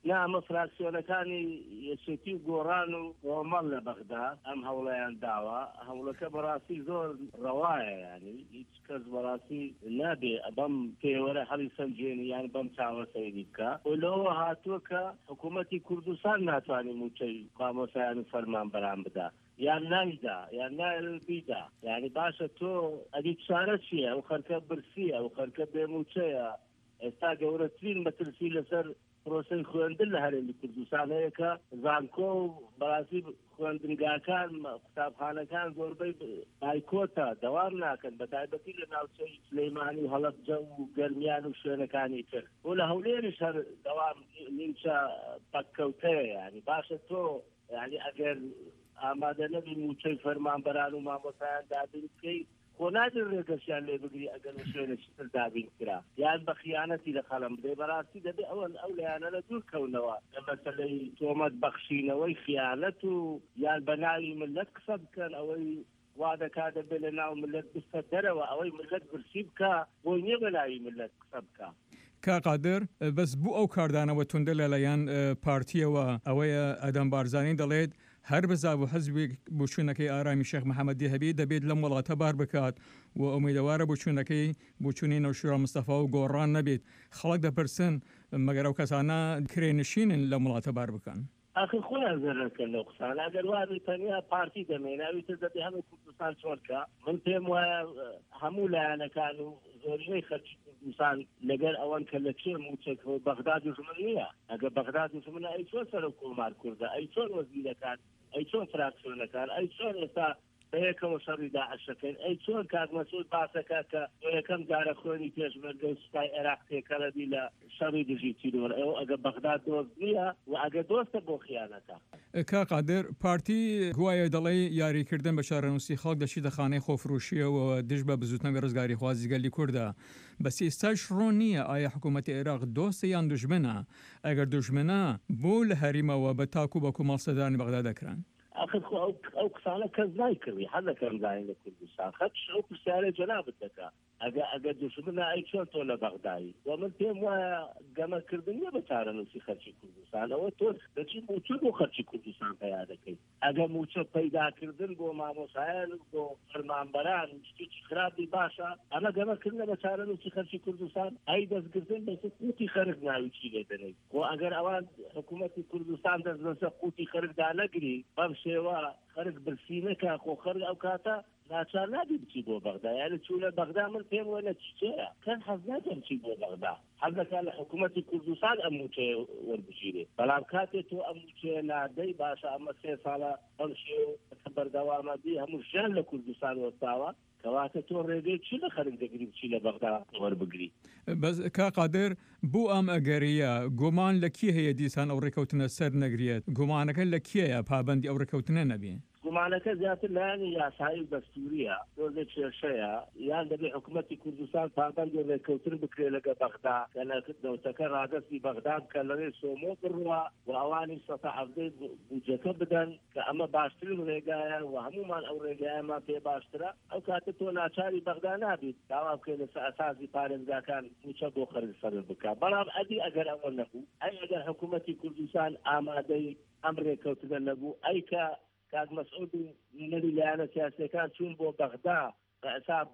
Speaker 16: نامە فراکسیۆنەکانی یەکێتی و گۆڕان و کۆمەڵ لە بەغدا ئەم هەوڵەیان داوە هەوڵەکە بەڕاستی زۆر ڕەوایە ینی هیچ کەس بەڕاستی نابێ بەم پێوەرە هەڵی سەنجێنی یان بەم چاوە سەیری بکە و لەوە هاتووە کە حکوومەتی کوردستان ناتوانێت موچەی مامۆسایان و فەرمانبەران بدا یان نایدا یان نایدا یعنی باشە تۆ ئەدی چارە چییە ئەو خەرکە برسیە ئەو خەرکە بێموچەیە ئێستا گەورەترین مەترسی لەسەر پرۆسەی خوێندن لە هەرێمی کوردستان هەیە کە زانکۆ و بەڕاستی خوێندنگاکان قوتابخانەکان زۆربەی بایکۆتە دەوام ناکەن بە تایبەتی لە ناوچەی سلەیمانی و هەڵەبجە و گەرمیان و شوێنەکانی تر و لە هەولێریش هەر دەوام نیمچە پەککەوتەیە یعنی باشە تۆ یعنی ئەگەر ئامادە نەبی موچەی فەرمانبەران و مامۆسایان دابین بکەی خۆ نادر ڕێگەشیان لێ بگری ئەگەر شوێنێکی تر دابین کرا یان بە خیانەتی لە خەڵم بدەی بەڕاستی دەبێ ئەو لایانە لە دوورکەونەوە لە مەسەلەی تۆمەت بەخشینەوەی خیانەت و یان بە ناوی ملت قسە بکەن ئەوەی وا دەکات دەبێت لە ناو ملت بستە دەرەوە ئەوەی ملت برسی بکە بۆی نییە بە ناوی ملت قسە بکە
Speaker 6: کاقادر بەس بوو ئەو کاردانەوە توندە لەلایەن پارتیەوە ئەوەیە ئەدەم بارزانانی دەڵێت هەر بزا بۆ حەزبی بچوونەکەی ئارامی شێخ محەممەدی هەبی دەبێت لەم وڵاتە بار بکات و ئومیدەوارە بچوونەکەی بچوونی نەوشیرا مستەفا و گۆڕان نەبێت خەڵک دەپرسن مەگەر ئەو کەسانە کرێنشینن لە وڵاتە بار بکەن
Speaker 16: ئەخی خۆیان زەرەکەن لەو قسانە ئەگەر وابی تەنیا پارتی دەمێناوی تر دەبێ هەموو کوردستان چۆرکە من پێم وایە هەموو لایەنەکان و زۆرینەی خەرچی کوردستان لەگەر ئەوەن کە لە چێ موچێکەوە بەغدا دوژمن نییە ئەگەر بەغدا دوژمنە ئەی چۆن سەر کۆمار کوردە ئەی چۆن وەزیرەکان ئەی چۆن فراکسیۆنەکان ئەی چۆن ئێستا بەیەکەوە شەڕی داعشەکەن ئەی چۆن کاک مەسعود باسەکە کە یەکەم جارە خوێنی پێشمەرگە و سوپای عێراق تێکەڵەبی لە شەڕی دژی تیرۆر ئەوە ئەگە بەغدا دۆست نییە و ئەگە دۆستە بۆ خیانەتە
Speaker 6: کاقادر پارتی گوایە دەڵێ یاریکردن بە شارەنووسی خەڵک دەچی دەخانەی خۆفرۆشیەوە دژ بە بزوتنەوەی ڕزگاری خوازیگەلی کووردە بەس ئێستاش ڕۆن نییە ئایا حکوومەتی عێراق دۆستە یان دوژمنە ئەگەر دوژمنە بۆ لە هەریمەوە بە تاکو بە کومەڵسەدانی بەغدا دەکران
Speaker 16: آخر ئەو قسانە کەس نایکردی حەزەکەم داین لە کوردستان خەت ئەو پرسیارە جەنابەت دەکا ئەگەر دوژمنە ئەی چۆن تۆ لە بەغدایی و من پێم وایە گەمەکردن نیە بە چارەنووسی خەرچی کوردستان ئەوە تۆ دەچی موچە بۆ خەرچی کوردستان پەیا دەکەیت ئەگەر موچە پەیداکردن بۆ مامۆسایان بۆ فەرمانبەران شتێکی خراپی باشە ئەمە گەمەکردنە بە چارەنووسی خەرچی کوردستان ئەی دەستگرتن بەسەر قوتی خەرج ناوی چی لێ دەنێت و ئەگەر ئەوان حکوومەتی کوردستان دەست بەسەر قوتی خەرجدا نەگری بەم شێوە خەرج برسی نەکا خۆ خەرج ئەو کاتە ناچار نابی بچی بۆ بەغدا یعنی چوو لە بەغدا من پێم وایە لە چیچەیە کەس حەز ناکەم چی بۆ بەغدا حەزەکە لە حکوومەتی کوردستان ئەم موچەیە وەربگیرێ بەڵام کاتێک تۆ ئەم موچەیە نادەی باشە ئەمە 3 ساڵە ئەم شێوە بەردەوامە بی هەموو ژیان لە کوردستان وەستاوە کەواتە تۆ ڕێگەی چی لە خەرج دەگری بچی لە بەغدا وەربگری
Speaker 6: بەس کاقادر بوو ئەم ئەگەریە گومان لە کی هەیە دیسان ئەو ڕێکەوتنە سەر نەگرێت گومانەکە لە کیەیە پابەندی ئەو ڕێکەوتنە نەبێ
Speaker 16: گومانەکە زیاتر لایەنی یاسایی دەستوریە دۆزێک کێشەیە یان دەبێت حکوومەتی کوردستان پابەندی ڕێکەوتن بکرێت لەگە بەغدا کە دەوتەکە ڕادستی بەغدا بکە لەوێ سۆمۆ بڕوە و ئەوانی سەتا عەفدەی بودجەکە بدەن کە ئەمە باشترین ڕێگایە و هەمومان ئەو ڕێگایەمان پێ باشترە ئەو کاتە تۆ ناچاری بەغدا نابیت داوا بکەیت لەسەر ئەساسی پارێزگاکان موچە بۆ خەرج سەر بکە بەڵام ئەدی ئەگەر ئەوە نەبوو ئەی ئەگەر حکوومەتی کوردستان ئامادەی ئەم ڕێکەوتنە نەبوو ئەی کە کاک مەسعود نەری لایەنە سیاسیەکان چوون بۆ بەغدا بەحساب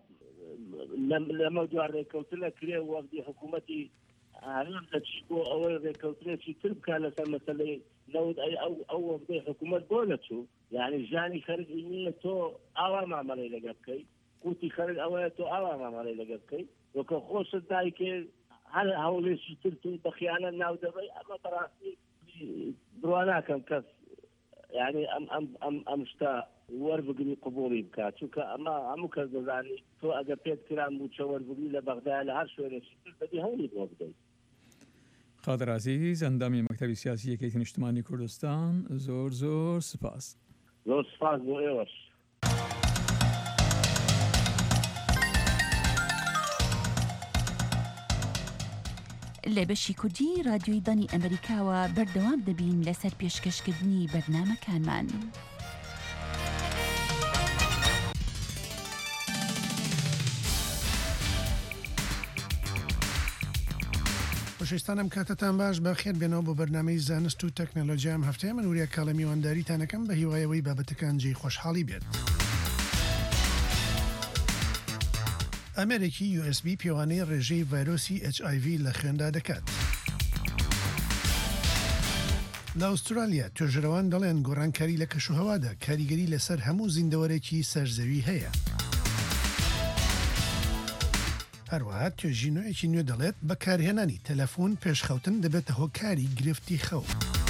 Speaker 16: لەمە دوار ڕێکەوتنە کرێ وەختی حکوومەتی هەرێم دەچی بۆ ئەوەی ڕێکەوتنێکی تر بکە لەسەر مەسەلەی نەوت ئەو وەختەی حکوومەت بۆ نەچوو یعنی ژیانی خەرجی نییە تۆ ئاوا مامەڵەی لەگە بکەیت قوتی خەرج ئەوەیە تۆ ئاوا مامەڵەی لەگە بکەیت وەکە خۆشت دایکێ هەر هەوڵێکی تر تو بە خیانەت ناو دەبەی ئەمە بەڕاستی بڕوا ناکەم کەس يعني ام شتا وەربگری قبولی بکات چونکە ئەمە هەموو کەس دەزانی تۆ ئەگەر پێت کران موچە وەربگری لە بەغدا لە هەر شوێنێکی تر بەبێ هەوڵی بۆ بدەیت.
Speaker 6: قادر عزیز ئەندامی مەکتەبی سیاسی یەکێتی نیشتمانی کوردستان زۆر زۆر سپاس.
Speaker 16: زۆر سپاس بۆ ئێوەش.
Speaker 17: لە بەشی کوردی رادیۆی دانی ئەمریکاوە بەردەوام دەبین لەسەر پێشکەشکردنی بەرنامەکانمان.
Speaker 18: خۆشەویستانم کاتتان باش بە خێر بێنەوە بۆ بەرنامەی زانست و تەکنۆلۆژیا ئەم هەفتەیە من وریە کاڵە میوانداریتانەکەم بە هیوایەوەی بابەتەکان جێی خۆشحاڵی بێت. ئەمریکی USB پێوانەی ڕێژەی ڤایرۆسی HIV لە خوێندا دەکات. لە ئوسترالیا توێژەرەوان دەڵێن گۆڕانکاری لە کەشوهەوادا کاریگەری لەسەر هەموو زیندەوەرێکی سەرزەوی هەیە. هەروەها توێژینۆیەکی نوێ دەڵێت بەکارهێنانی تەلەفۆن پێشخەوتن دەبێتە هۆکاری گرفتی خەو.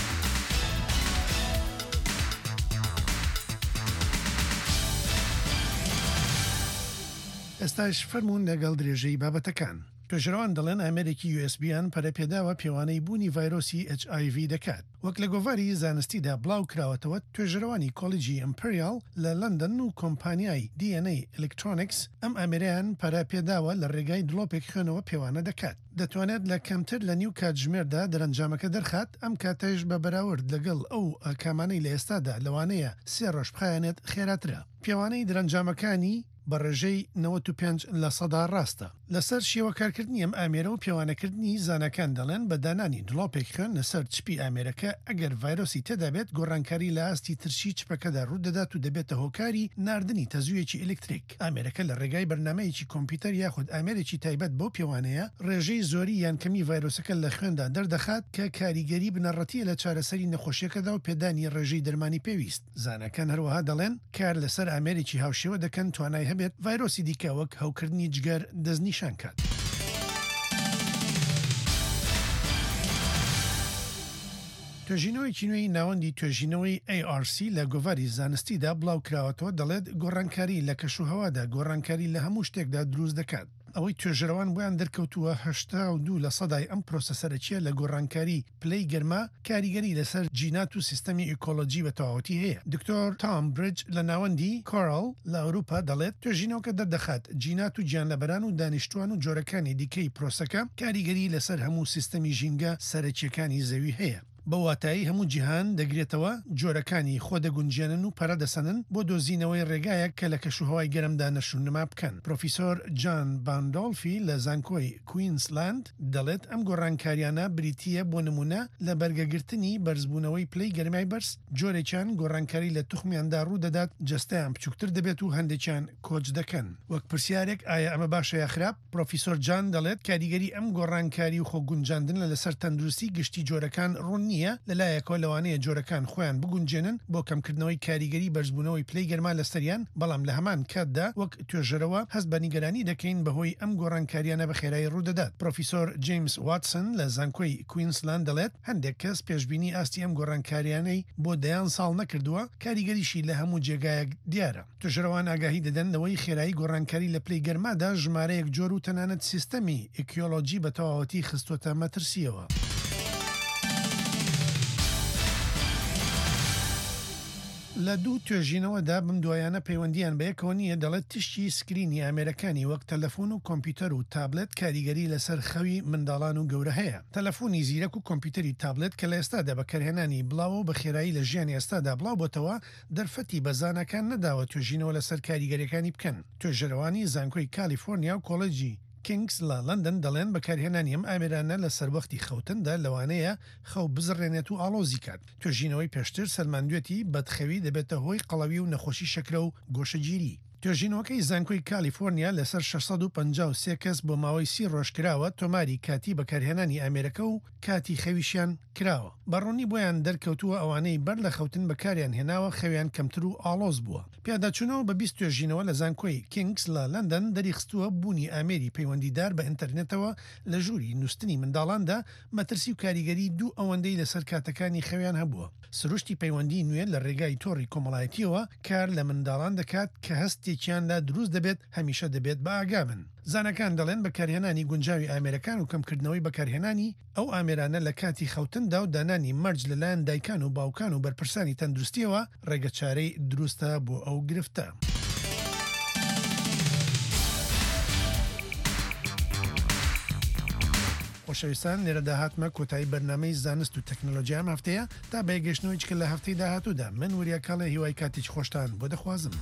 Speaker 18: ئێستاش فەرمونون لەگەڵ درێژەی بابەتەکان. توێژەرەوان دەڵێن ئەمریکی USBیان پەرەپێداوە پێوانەی بوونی ڤایرۆسی HIV دەکات. وەک لە گۆڤاری زانستیدا بڵاو کراوەتەوە توێژەرەوانی کۆلیجی ئیمپریال لە لەندەن و کۆمپانیای DNA ئلکترۆنیکس ئەم ئەمریان پەرەپێداوە لە ڕێگای دڵۆپێک خوێنەوە پێوانە دەکات. دەتوانێت لە کەمتر لە نیو کاتژمێردا دەرەنجامەکە دەرخات ئەم کاتەش بە بەراورد لەگەڵ ئەو کامانەی لە ئێستادا لەوانەیە 3 ڕۆژ بخایەنێت خێراترە. پێوانەی درەنجامەکانی بە ڕێژەی 95% ڕاستە. لەسەر شێوە کارکردنی ئەم ئامێرە و پێوانەکردنی زانەکان دەڵێن بە دانانی دڵۆپێک خوێن لەسەر چپی ئامێرەکە ئەگەر ڤایرۆسی تێدابێت گۆڕانکاری لە ئاستی ترشی چپەکەدا ڕوودەدات و دەبێتە هۆکاری ناردنی تەزویەکی ئلکتریک. ئامێرەکە لە ڕێگای بەرنمەیەکی کۆمپیوتەر یاخود ئامێرێکی تایبەت بۆ پێوانەیە ڕێژەی زۆری یان کەمی ڤایرۆسەکە لە خوێندا دەردەخات کە کاریگەری بنەڕەتیە لە چارەسەری نەخۆشیەکەدا و پێدانی ڕێژەی دەرمانی پێویست. زانەکان هەروەها دەڵێن کار لەسەر ئامێرێکی هاوشێوە دەکەن توانای هەبێت ڤایرۆسی دیکە وەک هەوکردنی جگەر دەستنیشان کات. توێژینەوەی نوێی ناوەندی توێژینەوەی ARC لە گۆڤاری زانستیدا بڵاو کراوەتەوە دەڵێت گۆڕانکاری لە کەشوهەوادا گۆڕانکاری لە هەموو شتێکدا دروست دەکات. ئەوەی توێژەرەوان بۆیان دەرکەوتووە 82% ئەم پرۆسەسەرەکیە لە گۆڕانکاری پلەی گەرما کاریگەری لەسەر جینات و سیستەمی ئیکۆلۆجی بە تەواوەتی هەیە. دکتۆر تام برج لە ناوەندی کۆرال لە ئەوروپا دەڵێت توێژینەوەکە دەردەخات جینات و گیانلەبەران و دانیشتوان و جۆرەکانی دیکەی پرۆسەکە کاریگەری لەسەر هەموو سیستەمی ژینگە سەرەکیەکانی زەوی هەیە. بە واتایی هەموو جیهان دەگرێتەوە جۆرەکانی خۆدەگونجێنن و پەرە دەسەنن بۆ دۆزینەوەی ڕێگایە کە لە کەشوهەوای گەرمدا نەشونما بکەن. پرۆفیسۆر جان باندۆلفی لە زانکۆی کوینسلاند دەڵێت ئەم گۆڕانکاریانە بریتیە بۆ نمونە لە بەرگەگرتنی بەرزبوونەوەی پلەی گەرمای بەرز جۆرێکیان گۆڕانکاری لە توخمیاندا ڕوو دەدات جەستەیان بچووکتر دەبێت و هەندێکیان کۆچ دەکەن. وەک پرسیارێک ئایا ئەمە باشە یا خراپ؟ پرۆفیسۆر جان دەڵێت کاریگەری ئەم گۆڕانکاری و خۆگونجاندن لەسەر تەندروستی گشتی جۆرەکان ڕوون نییە لەلایەکەوە لەوانەیە جۆرەکان خۆیان بگونجێنن بۆ کەمکردنەوەی کاریگەری بەرزبوونەوەی پلەی گەرما لەسەریان بەڵام لە هەمان کاتدا وەک توێژەرەوە هەست بە نیگەرانی دەکەین بەهۆی ئەم گۆڕانکاریانە بە خێرایی ڕوودەدات. پرۆفیسۆر جیمس واتسن لە زانکۆی کوینسلاند دەڵێت هەندێک کەس پێشبینی ئاستی ئەم گۆڕانکاریانەی بۆ دەیان ساڵ نەکردووە کاریگەریشی لە هەموو جێگایەک دیارە. توێژەرەوان ئاگاهی دەدەنەوەی خێرایی گۆڕانکاری لە پلەی گەرمادا ژمارەیەک جۆر و تەنانەت سیستەمی ئیکۆلۆجی بە تەواوەتی خستوەتە مەترسیەوە. لە دوو توێژینەوەدا بم دوایانە پەیوەندیان بە یەکەوە نیە دەڵێت تشتی سکرینی ئامێرەکانی وەک تەلەفۆن و کۆمپیوتەر و تابلت کاریگەری لەسەر خەوی منداڵان و گەورە هەیە. تەلەفۆنی زیرەک و کۆمپیوتەری تابلت کە لە ئێستادا بەکارهێنانی بڵاو و بە خێرایی لە ژیانی ئێستادا بڵاو بۆتەوە دەرفەتی بەزانەکان نەداوە توێژینەوە لەسەر کاریگەریەکانی بکەن. توێژەرەوانی زانکۆی کالیفۆرنیا و کۆڵێجی کینگز لە لەندەن دەڵێن بەکارهێنانی ئەم ئامێرانە لە سەروەختی خەوتندا لەوانەیە خەو بزڕێنێت و ئاڵۆزی کات. توێژینەوەی پێشتر سەرماندوێتی بەدخەوی دەبێتە هۆی قەڵەوی و نەخۆشی شەکرە و گۆشەگیری. توێژینەوەکەی زانکۆی کالیفۆرنیا لەسەر 653 کەس بۆ ماوەی 30 ڕۆژ کراوە تۆماری کاتی بەکارهێنانی ئامێرەکە و کاتی خەویشیان کراوە. بەڕوونی بۆیان دەرکەوتووە ئەوانەی بەر لە خەوتن بەکاریان هێناوە خەویان کەمتر و ئاڵۆز بووە. پیاداچوونەوە بە 20 توێژینەوە لە زانکۆی کینگز لە لەندەن دەریخستووە بوونی ئامێری پەیوەندیدار بە ئینتەرنێتەوە لە ژووری نووسنی منداڵاندا مەترسی و کاریگەری دوو ئەوەندەی لەسەر کاتەکانی خەویان هەبووە. سروشتی پەیوەندی نوێ لە ڕێگای تۆڕی کۆمەڵایەتیەوە کار لە منداڵان دەکات کە هەستێکیاندا دروست دەبێت هەمیشە دەبێت بە ئاگابن. زانەکان دەڵێن بەکارهێنانی گونجاوی ئامێرەکان و کەمکردنەوەی بەکارهێنانی ئەو ئامێرانە لە کاتی خەوتندا و دانانی مەرج لەلایەن دایکان و باوکان و بەرپرسانی تەندروستیەوە ڕێگەچارەی دروستە بۆ ئەو گرفتە. خۆشەویستان لێرە داهاتمە کۆتایی بەرنامەی زانست و تەکنۆلۆژیام هەفتەیە تا بەیەگەشتنەوەی چکە لە هەفتەی داهاتوودا من وریە کاڵە هیوای کاتیچ خۆشتان بۆ دەخوازم.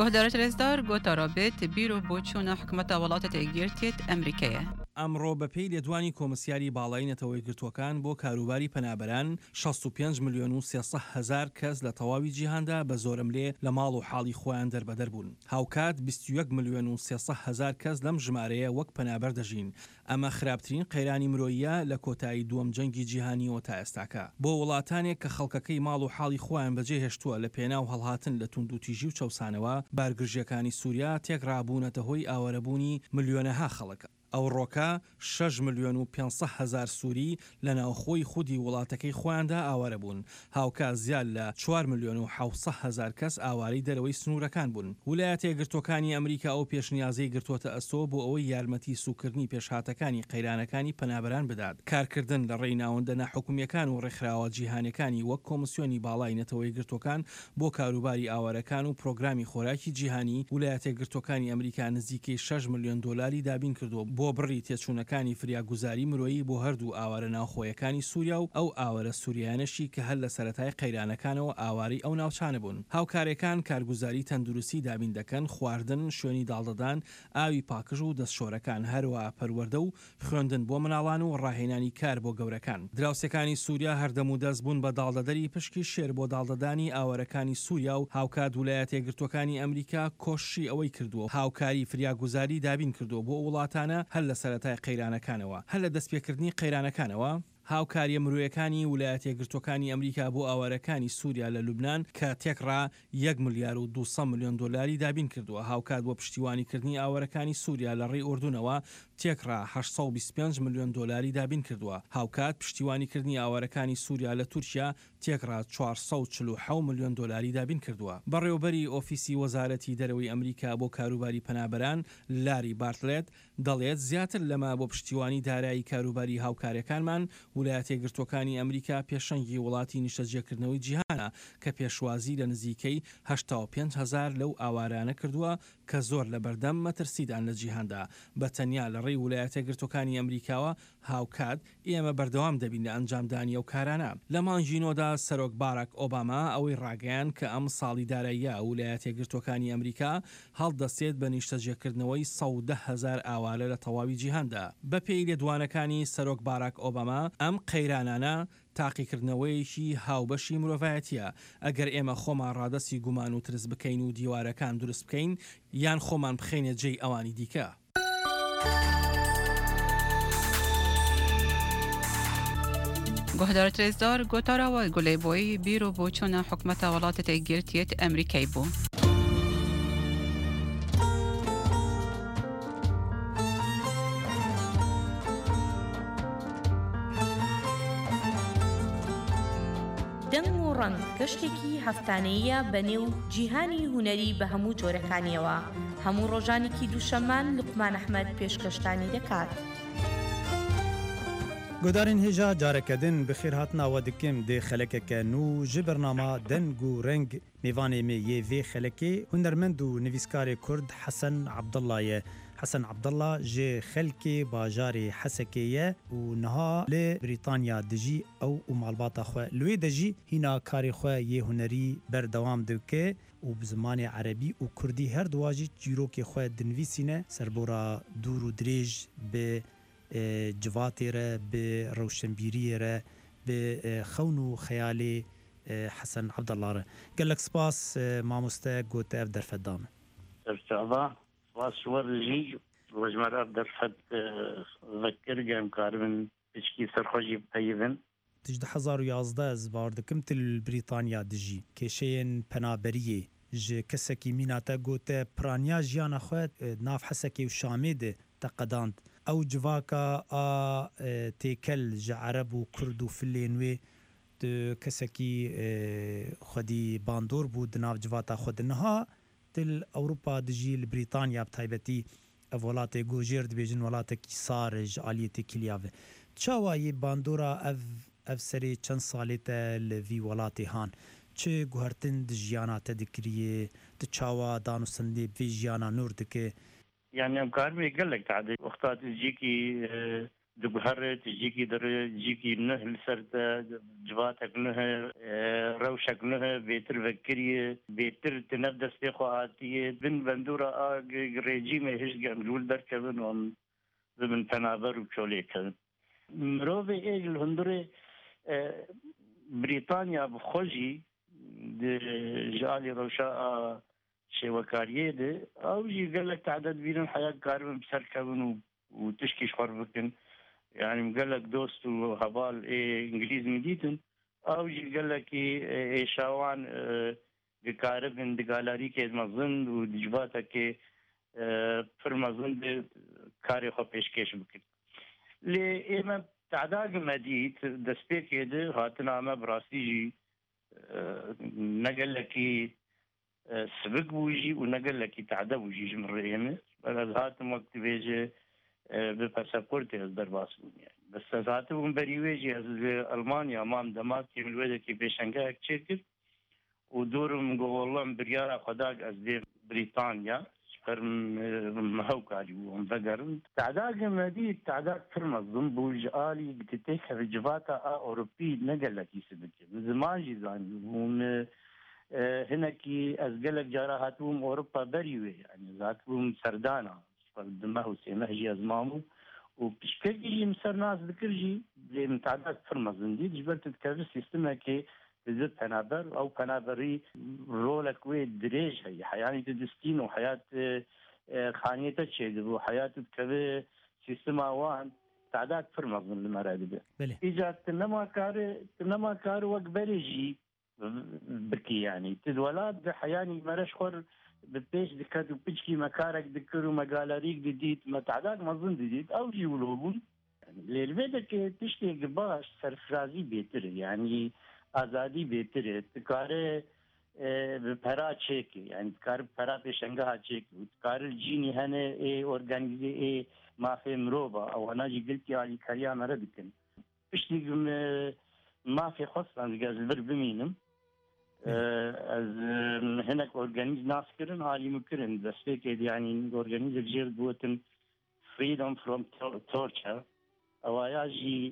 Speaker 19: گهدارت رزدار گوتا رابط بیرو بۆچوونە حکومەتە وڵاتە تێگیرتێت ئەمریکایە.
Speaker 20: ئەمڕۆ بەپێی لێدوانی کۆمسیاری باڵای نەتەوەی گرتوەکان بۆ کاروباری پەنابەران 65 ملیۆن و 300 هزار کەس لە تەواوی جیهاندا بە زۆرم لێ لە ماڵ و حاڵی خۆیان دەربەدەر بوون. هاوکات 21 ملیۆن و 300 هزار کەس لەم ژمارەیە وەک پەنابەر دەژین. ئەمە خراپترین قەیرانی مرۆییە لە کۆتایی دووەم جەنگی جیهانیەوە تا ئێستاکە. بۆ وڵاتانێک کە خەڵکەکەی ماڵ و حاڵی خۆیان بەجێ هێشتووە لە پێناو هەڵهاتن لە توند و تیژی و چەوسانەوە، بارگرژیەکانی سووریا تێکڕابوونەتە هۆی ئاوارەبوونی ملیۆنەها خەڵک. ئەو ڕۆکە 6 ملیۆن و 500 هزار سووری لە ناوخۆی خودی وڵاتەکەی خۆیاندا ئاوارە بوون. هاوکە زیاد لە 4 ملیۆن و 700 هزار کەس ئاواری دەرەوەی سنوورەکان بوون. ویلایەتە یەکگرتووەکانی ئەمریکا ئەو پێشنیازەی گرتوۆتە ئەستۆ بۆ ئەوەی یارمەتی سوکردنی پێشهاتەکانی قەیرانەکانی پەنابەران بدات. کارکردن لە ڕێی ناوەندە ناحکومیەکان و ڕێکخراوە جیهانیەکانی وەک کۆمسیۆنی باڵای نەتەوەی گرتوەکان بۆ کاروباری ئاوارەکان و پرۆگرامی خۆراکی جیهانی، ویلایەتە یەکگرتووەکانی ئەمریکا نزیکەی 6 ملیۆن دۆلاری دابین کردووە بۆ بڕی تێچوونەکانی فریاگوزاری مرۆیی بۆ هەردوو ئاوارە ناوخۆیەکانی سووریا و ئەو ئاوارە سووریانەشی کە هەر لە سەرەتای قەیرانەکانەوە ئاواری ئەو ناوچانە بوون. هاوکارەکان کارگوزاری تەندروستی دابین دەکەن، خواردن، شوێنی داڵدەدان، ئاوی پاکژ و دەستشۆرەکان، هەروە پەروەردە و خوێندن بۆ مناڵان و ڕاهێنانی کار بۆ گەورەکان. دراوسەکانی سووریا هەردەم و دەست بوون بە داڵدەدەری پشکی شێر بۆ داڵدەدانی ئاوارەکانی سووریا و هاوکات ویلایەتە یەکگرتووەکانی ئەمریکا کۆشی ئەوەی کردووە هاوکاری فریاگوزاری دابین کردووە بۆ وڵاتانە هەر لە سەرەتای قەیرانەکانەوە، هەر لە دەستپێکردنی قەیرانەکانەوە. هاوکاریە مرۆیەکانی ویلایەتە یەکگرتووەکانی ئەمریکا بۆ ئاوارەکانی سووریا لە لوبنان کە تێکڕا 1 ملیار و 200 ملیۆن دۆلاری دابین کردووە. هاوکات بۆ پشتیوانیکردنی ئاوارەکانی سووریا لە ڕێی ئوردونەوە تێکڕا 825 ملیۆن دۆلاری دابین کردووە. هاوکات پشتیوانیکردنی ئاوارەکانی سووریا لە تورکیا تێکڕا 447 ملیۆن دۆلاری دابین کردووە. بەڕێوەبەری ئۆفیسی وەزارەتی دەرەوەی ئەمریکا بۆ کاروباری پەنابەران لاری بارتلێت دەڵێت زیاتر لەمە بۆ پشتیوانی دارایی کاروباری هاوکارەکانمان ویلایەتە یەکگرتووەکانی ئەمریکا پێشەنگی وڵاتی نیشتەجێکردنەوەی جیهانە کە پێشوازی لە نزیکەی 85 هزار لەو ئاوارانە کردووە کە زۆر لە بەردەم مەترسیدان لە جیهاندا. بە تەنیا لە ڕێی ویلایەتە یەکگرتووەکانی ئەمریکاوە هاوکات ئێمە بەردەوام دەبین لە ئەنجامدانی ئەو کارانە. لە مانگی نۆدا سەرۆک باراک ئۆباما ئەوەی ڕاگەیان کە ئەم ساڵی داراییە ویلایەتە یەکگرتووەکانی ئەمریکا هەڵدەستێت بە نیشتەجێکردنەوەی 110 هزار ئاوارە لە تەواوی جیهاندا. بەپێی لێدوانەکانی سەرۆک باراک ئۆباما ئەم قەیرانانە تاقیکردنەوەیەکی هاوبەشی مرۆڤایەتیە. ئەگەر ئێمە خۆمان ڕادەسی گومان و ترس بکەین و دیوارەکان دروست بکەین یان خۆمان بخەینە جێی ئەوانی دیکە.
Speaker 19: گهدارت رزدار گوتاراوە گولێبۆی بیرۆ بۆچوونە حکومەتە وڵاتە تێگیرتێت ئەمریکای بوو.
Speaker 21: دەنگ و ڕەنگ گەشتێکی هەفتانەیە بەنێو جیهانی هونەری بە هەموو جۆرەکانیەوە. هەموو ڕۆژانێکی دووشەمان لوقمان ئەحمەد پێشکەشتانی دەکات.
Speaker 22: گۆدارین هێژا جارەکەدن بخێر هاتناوە دکم دێ خەلەکەکە نو ji بەرنامە دەنگ و ڕنگ میوانê me yê vê xelekê hunermend û nivîskarê Kurd Hesen Abdullah ye. Hesen Abdullah ji xelkê bajarê Hesekê ye û niha lê Brîtanya dijî ew û malbata xwe li wê de jî hîna karê xwe yê hunerî berdewam dike û bi zimanê erebî û kurdî her duwa jî çîrokê xwe dinivîsîne serbora dûr û dirêj bi civatê re bi rewşenbîriyê re bi xewn û xeyalê Hesen Abdullah re. Gelek spas mamoste gote ev derfedame.
Speaker 16: سپاس ورژی وەژمەرە دەرفەت ذەکرگەم کاربن پشکی سەرخۆشی پەیوەن.
Speaker 22: Tijde 2011 ez bar dikim til Brîtanya dijî kêşeyên penaberiyê ji kesekî mîna te gote piraniya jiyana xwe nav Hesekê û Şamê de te qedand. Ew civaka a têkel ji Ereb û Kurd û filên wê di kesekî xwedî bandor bû di nav civata xwe de niha til Ewropa dijî li Brîtanya bi taybetî ev welatê gojêr dibêjin welatekî sar ji aliyetê kiliya ve. Çawa yê bandora ev serê çend salê te li vî welatê han çi guhertin di jiyana te dikiriye di çawa danûstendê vê jiyana nûr dike.
Speaker 16: يعني أمكار مي قال لك تعدي وقتات تجيكي
Speaker 2: دقهر تجيكي در جيكي نه لسرت جواتك نه روشك نه بيتر فكرية بيتر تنفذ استخواتية بن بندورة ريجيم هش جمجول در كذن وم ضمن تنابر وشولي كذن مروفي ايج الهندوري بريطانيا بخوجي جالي روشاء شوكاريه ده او جي قال لك تعدد بين الحياة قاربا بسر كذن وتشكي شخور بكن يعني مقال لك دوست وهبال انجليز مديتن او جي قال لك شاوان بكاربن دقالاري كي مظن ودجباتا كي فر مظن كاري خو پیشکش بکن لي اما تعداد مديت دستيك يده هاتنا ما براسي جي نقل لك سبق بوجي ونقل لك تعداد بوجي جمر ايمه بل هاتم وقت بيجي بباسبورت از درباس يعني بس ذاتهم بريويجي از المانيا امام دماغ كي من ودا كي بيشنگا تشكر ودورم والله بريارا خداك از دي بريطانيا فرم هوكاري ومبقر تعداد مدي تعداد فرم ضمبوج آلي بتتيك رجباتا اوروبي نقل لك يسبك زمان جيزان هم هناكي از قلك جارهاتهم اوروبا بريوي يعني ذاتهم سردانا دمه وسيمه جي ازمامو وبشكل مسر ناس ذكرجي لمتعدد فرما زندي جبرت تكرر سيستم كي زد بنابر او بنابري رولك وي دريج هي يعني تدستين وحياه خانيته تشيد وحياه تكبي سيستم وان تعداد فرما زند المراد اجا تنما كار وقبلجي بكي يعني تدولات حياني مرش خور ببيش دكاتو بيشكي مكارك دكرو مقالاريك ديت ما تعداد مظن ديت او جيولوبون يعني للبيدك تشتي قباش سرفرازي بيتر يعني ازادي بيتر تكاري بپرا چيكي يعني تكاري بپرا بيشنگها چيكي تكاري الجيني هنه اورگانيزي ما في مروبا او انا جي قلتي علي كاريا مردكن بيشتي ما في خصا البر بمينم از هناك اورجانيز ناس كرن عالي مكرن دستيك يعني اورجانيز جير بوتن فريدم فروم تورتشر او ياجي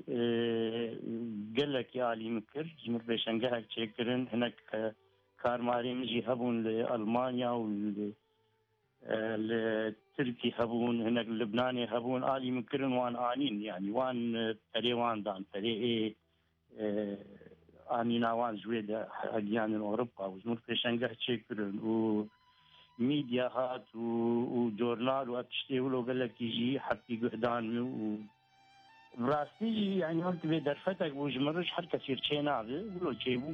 Speaker 2: قال لك يا عالي مكر جمر بيشنقها تشكرن هناك كارماري مجي هبون لالمانيا لتركي هبون هناك لبناني هبون عالي مكرن وان انين يعني وان تريوان دان تري آنی ناوان جوید اگیان اوروبا و جمهور پیشنگاه چکرن و میدیا هات و جورنال و اتشتی ولو قال لك يجي حتى قهدان و براستي يعني قلت بي درفتك وجمرش حر كثير شيء نابه ولو جيبو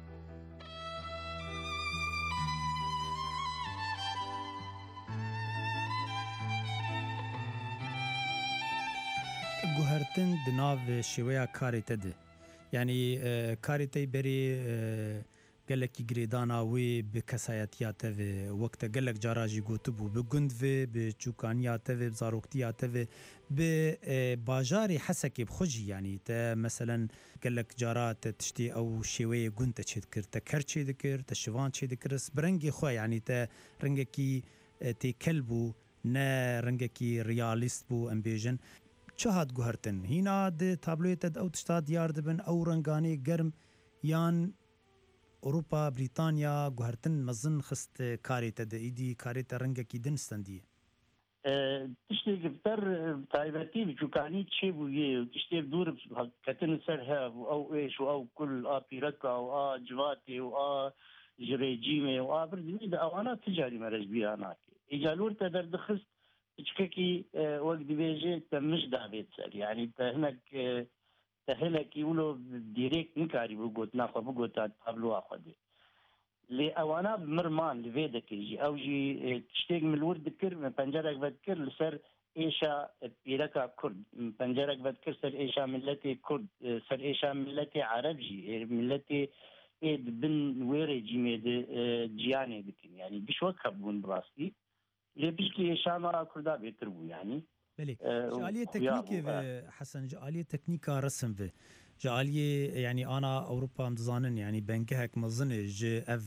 Speaker 22: گوهرتن دناو شویا کاری تده يعني كاريتي بري قالك جريدانا وي بكساياتيات وقت قالك جاراجي قوتبو بقندف بچوكانيات بزاروكتيات بباجاري حسكي بخجي يعني تا مثلا قالك جارات تشتي او شويه قنت تشذكر تكرشي ذكر تشوان تشي ذكرس برنجي خو يعني تا رنجكي تي كلبو نا رنجكي رياليست بو امبيجن چهات گوهرتن هینا د تابلویت او تشتا دیار دبن او رنگانی گرم یان اوروبا بریتانیا گوهرتن مزن خست کاری تد ایدی کاری ترنگ کی دنستندی
Speaker 2: تشتي قبتر تايبتي بجوكاني تشي بويه تشتي بدور كتن سرها او ايش او كل بيركا او جواتي او جريجيمي او بردني ده اوانا تجاري مرج بيها هناك اجالور تدر دخست تشككي وقت بيجي تمش دابيت سر يعني هناك تهلك يقولوا ديريكت نكاري بقوت ناخذ بقوت تابلو اخذ لي اوانا مرمان لفيدك يجي او جي تشتيق من الورد كر من بنجرك بذكر لسر ايشا بيركا كرد من بنجرك بذكر سر ايشا ملتي كرد سر ايشا ملتي عربجي ملتي بن ويري جيميد جياني بكن يعني بش وكبون براستي لي بيشكي شامرا كردا بيتربو يعني
Speaker 22: بلي جاليه تكنيكي حسن جاليه تكنيكا رسم في جاليه يعني انا اوروبا متزانن يعني بنكهك مظن جي اف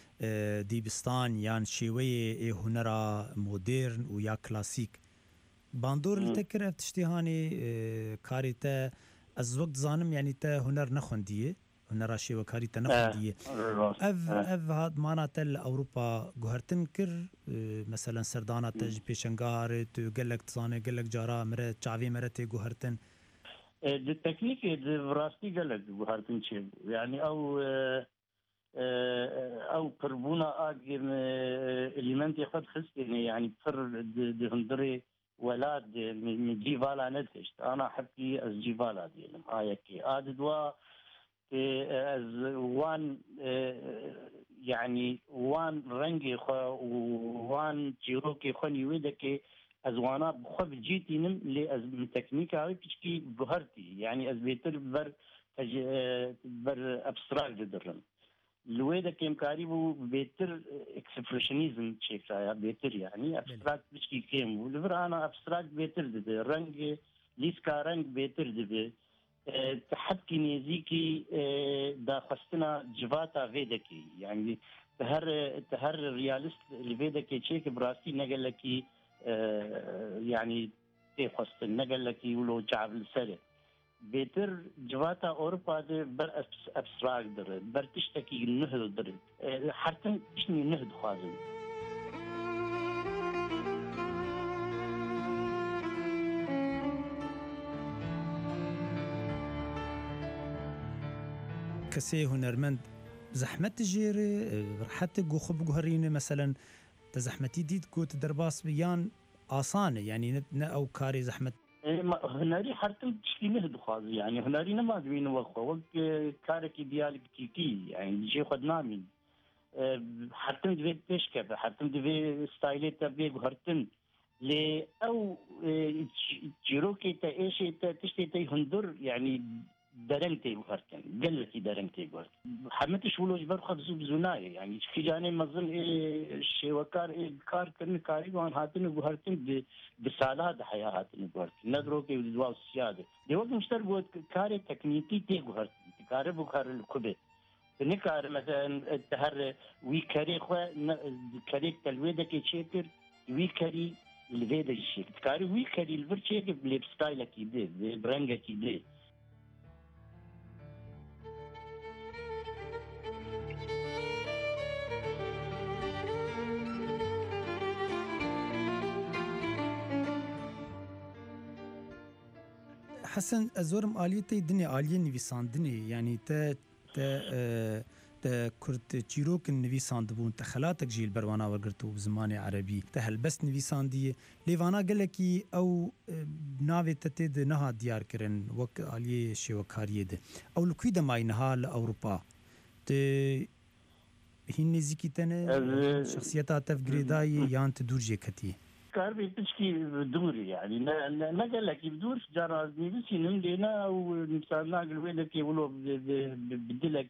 Speaker 22: ديبستان يعني شويه هنرا مودرن ويا كلاسيك باندور التكر تشتيهاني كاريتا از وقت زانم يعني تا هنر نخونديه هنر شي وكاري تا نخونديه اف هاد معناته اوروبا جوهرتن كر مثلا سردانا تج بيشنغار تو قالك تصاني قالك جارا مرت شعبي مرت جوهرتن
Speaker 2: التكنيك براستي قالك جوهرتن شي يعني او قربونا اجر اليمنت ياخذ خصني يعني فر دهندري ولاد من جيفالا ندهشت انا حبي از جيفالا ديالهم هايكي ادوا از وان يعني وان رنجي وان جيروكي خوني ويدكي از وانا بخو جيتينم لي از من تكنيك هاي بتشكي بهرتي يعني از بيتر بر ابستراكت درن الويدا كيم كاريبو بيتر اكسبريشنيزم تشيكا بيتر يعني ابستراكت بشكي كيم ولفر انا ابستراكت بيتر دي رنج ليسكا رنج بيتر دي تحكي نيزيكي دا خستنا جفاتا فيدكي يعني تهر رياليست الفيدكي تشيك براسي نقل لكي يعني تي خستن نقل لكي ولو جعب السري بيتر جواتا أوروبا دي بر أبستراك در بر تشتكي النهد در حتى تشني النهد خازن
Speaker 22: كسي هنرمند زحمت جيري حتى جو خب جوهرينه مثلا تزحمتي ديد كوت درباس بيان آسانه يعني او كاري زحمت
Speaker 2: هناري حرتم تشكي نهد خازي يعني هناري نما دوين وقت وقت كاركي ديالك كيكي يعني جي خد نامين حرتم دوي تشكب حرتم دوي ستايليتا بيغ هرتم لي او جيروكي تا ايشي تا تشتي تا هندر يعني درنتي بهرتن قلتي درنتي بهرتن حمتش ولو جبر خبزو بزناي يعني في جاني مظن شيوكار كار كن كاري وان هاتن بهرتن بسالات حياتن بهرتن ندرو كي دوا السياده دي وقت مشتر بود كار تكنيكي تي بهرتن كار بكار الكوبه نكار مثلا التهر وي كاري خو كاري تلويده كي شيكر وي كاري الفيدا شيك كاري وي كاري الفرشيك بليبستايل كي دي برنجا كي دي
Speaker 22: حسن أزورم آليتي دنيا آلية نويساندني يعني تا كرت جيروك نويساندبون تخلاتك جيل بروانا وقرتو بزمان عربي تهل بس نويساندية ليوانا قلكي أو ناوي تتد نها ديار كرن وك آلية شوكارية ده أو لكويدا ماي نها لأوروبا هين نزيكي تنه شخصيتها تفقريداي يان تدور جيكتي
Speaker 2: كاربي تشكي بدوري يعني نقل لك بدور جراز نيبسي نمدينا ونمسانا قلوين لك يقولوا بدلك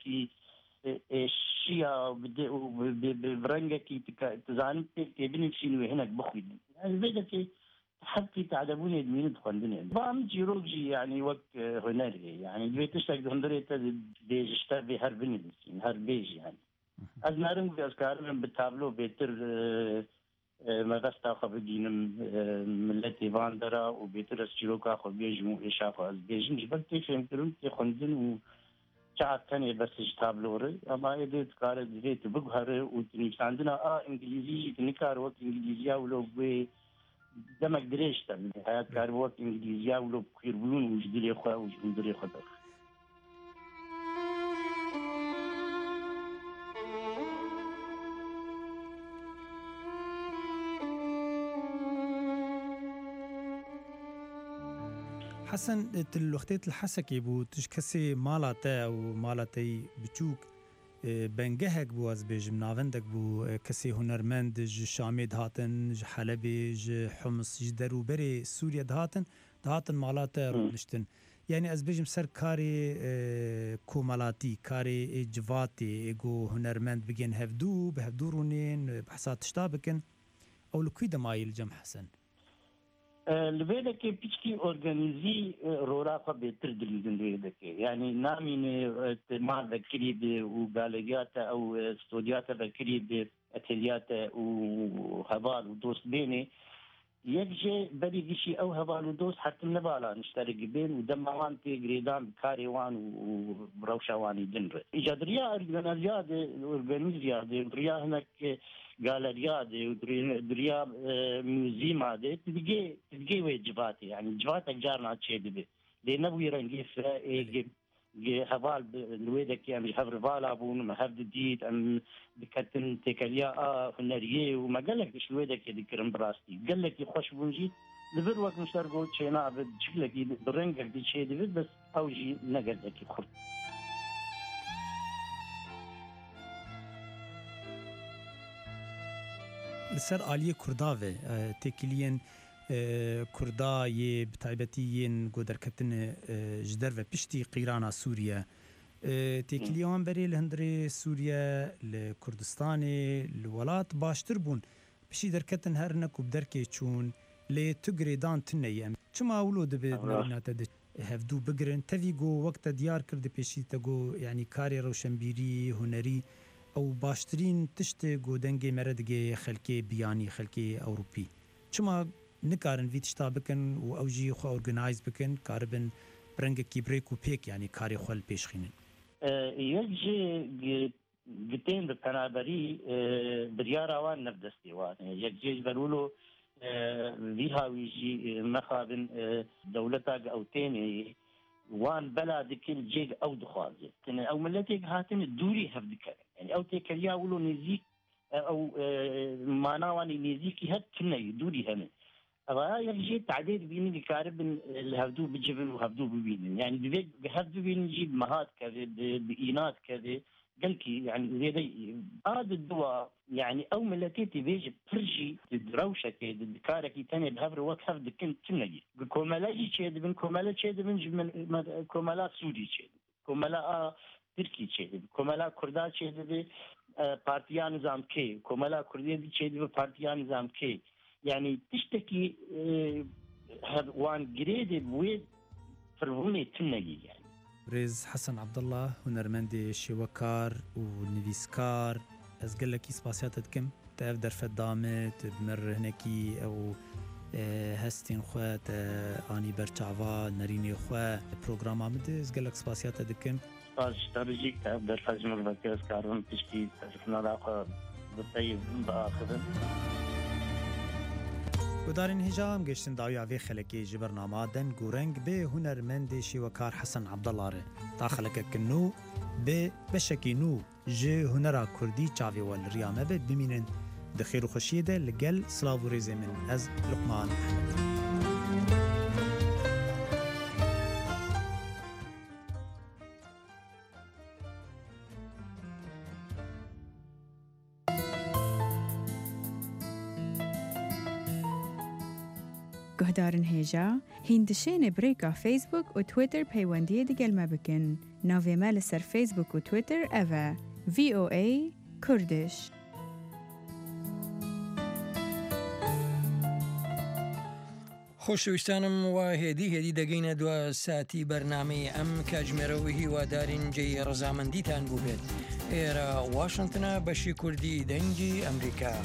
Speaker 2: الشيا وبرنجك تزعلم تبني شنو هناك بخيد يعني بدك حتى تعلموني مين تخندني بعمل جيروجي يعني وقت هنالي يعني بيتشتاق هندري بيج اشتبه هربني هربيج يعني أزنارم بأذكارهم بالتابلو بيتر ما غستا خبدينم ملتي فاندرا وبيترس جلوكا خو بيجمو إشافة از بيجن جبلتي فهمترم تي خندن و شعب تاني بس جتابلوري أما إذا تكار زيت بقهر وتنيساندنا إنجليزي تنكار وقت إنجليزيا ولو بي دمك دريشتا من حياة كار وقت إنجليزيا ولو بخير بلون وجدري خوا وجدري خدر
Speaker 22: حسن الوقتات الحسكي بو تشكسي مالاتا او مالاتي بچوك بنگهك بو از بيجم ناوندك بو كسي هنرمند ج شامد هاتن ج حلبي ج حمص ج دروبري سوريا دهاتن مالاتا رونشتن يعني از بيجم سر كاري كومالاتي كاري جواتي ايغو هنرمند بگين هفدو بهفدورونين بحسات تشتابكن او لكويدا مايل جم حسن
Speaker 2: الفيدا كي بيشكي اورغانيزي رورا بيتر دليدن الفيدا كي يعني نامي مع ذكري وغاليات او استوديات ذكري اتليات وهبال ودوست بيني يكجي بري جيشي او هبالو دوس حتى نبالا نشترك بين ودموان تي جريدان بكاري وان وبروشاواني دنر اجا دريا ارجانا زياده اورجانيز زياده دريا هناك جاليريا دريا ميوزيم هذا تلقي وجباتي يعني جباتك جارنا تشيدبي لنبوي رنجي فرا هبال الويدك يعني حفر فالا بون ما حفظ ديت ام بكتن تكاليا هنريه وما قال لك ايش الويدك يذكرن براستي قال لك يخش بونجي لبر وقت مشتركو تشينا بشكلك برنجك دي شيء دي بس اوجي نقل لك يخرج
Speaker 22: لسر آلیه کرداوه تکیلین کردا یه بتایبتیین گودرکتن جدر و پشتی قیرانا سوریه تکیلیان بری لهندری سوریه لکردستان لولات باشتر بون پشتی درکتن هر نکوب درکی چون لی تگریدان تنیه چما اولو دبید نبینات ده هفدو بگرن تاوی گو وقت دیار کرده پیشی تا گو یعنی کاری روشنبیری هنری او باشترین تشت گودنگی مردگی خلکی بیانی خلکی اوروپی چما نکارن وی تشتا بکن و اوجی خو اورگنایز بکن کاربن برنگ کی بریک و پیک یعنی کاری خو پیش خینن
Speaker 2: یکجی گتین بکنابری بریارا وان نبدستی وان یکجی برولو وی هاویجی مخابن دولتا او تینی وان بلد كل جيج او دخازه او ملتك هاتن الدوري هفدك يعني او تكليا ولو نزيك او ماناواني نزيكي هات كني دوري هم ابا يجي تعديل بين الكارب الهفدو بالجبل وهفدو بين يعني بيك هفدو بين نجيب مهات كذا بإينات كذا قالكي يعني زي هذا الدواء يعني او ملتيتي بيجي برجي تدروشه كده بكاركي تاني بهبر وقت هفد كنت تنجي كومالاجي تشيد بن كومالا تشيد بن كومالا سوري تشيد كومالا تركي تشيد كومالا كردا تشيد ب بارتيان نظام كي كومالا كردي تشيد ب بارتيان نظام كي يعني تشتكي وان جريد بويد فروني تنجي يعني
Speaker 22: رز حسن عبدالله هنرمند شوکار و نویسکار از گلکی سپاسیات کم تاف در فدامت بمر هنکی او هستین خوات آنی برچعوا نرینی خوا پروگرام آمده از گلک سپاسیات دکم
Speaker 2: استراتژیک تاف در فزمر بکس کارون تشکی تشفنا راقه بطیب بآخرن
Speaker 22: گودارین هجام گشتن داوی آوی خلکی جبرنامه دن گورنگ به هنرمند شیوکار حسن عبدالله ره تا خلک کنو به بشکی نو جه هنرا کردی چاوی وال ریامه به بمینن دخیر و خوشی ده لگل سلاو و ریزه من از لقمان احمد
Speaker 3: گهدارن هیجا هندشین بریکا فیسبوک و تویتر پیوندی دیگل ما بکن ناوی مال سر فیسبوک و تویتر اوه VOA کردش
Speaker 1: خۆشەویستانم وا هێدی دەگەینە دو ساتی بەرنامەی ئەم کاژمێرەوە هیوادارین جێی ڕەزامەندیتان بوو بێت ئێرە واشنگتنە بەشی کوردی دەنگی ئەمریکا.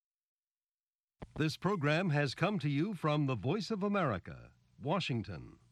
Speaker 5: This program has come to you from the Voice of America, Washington.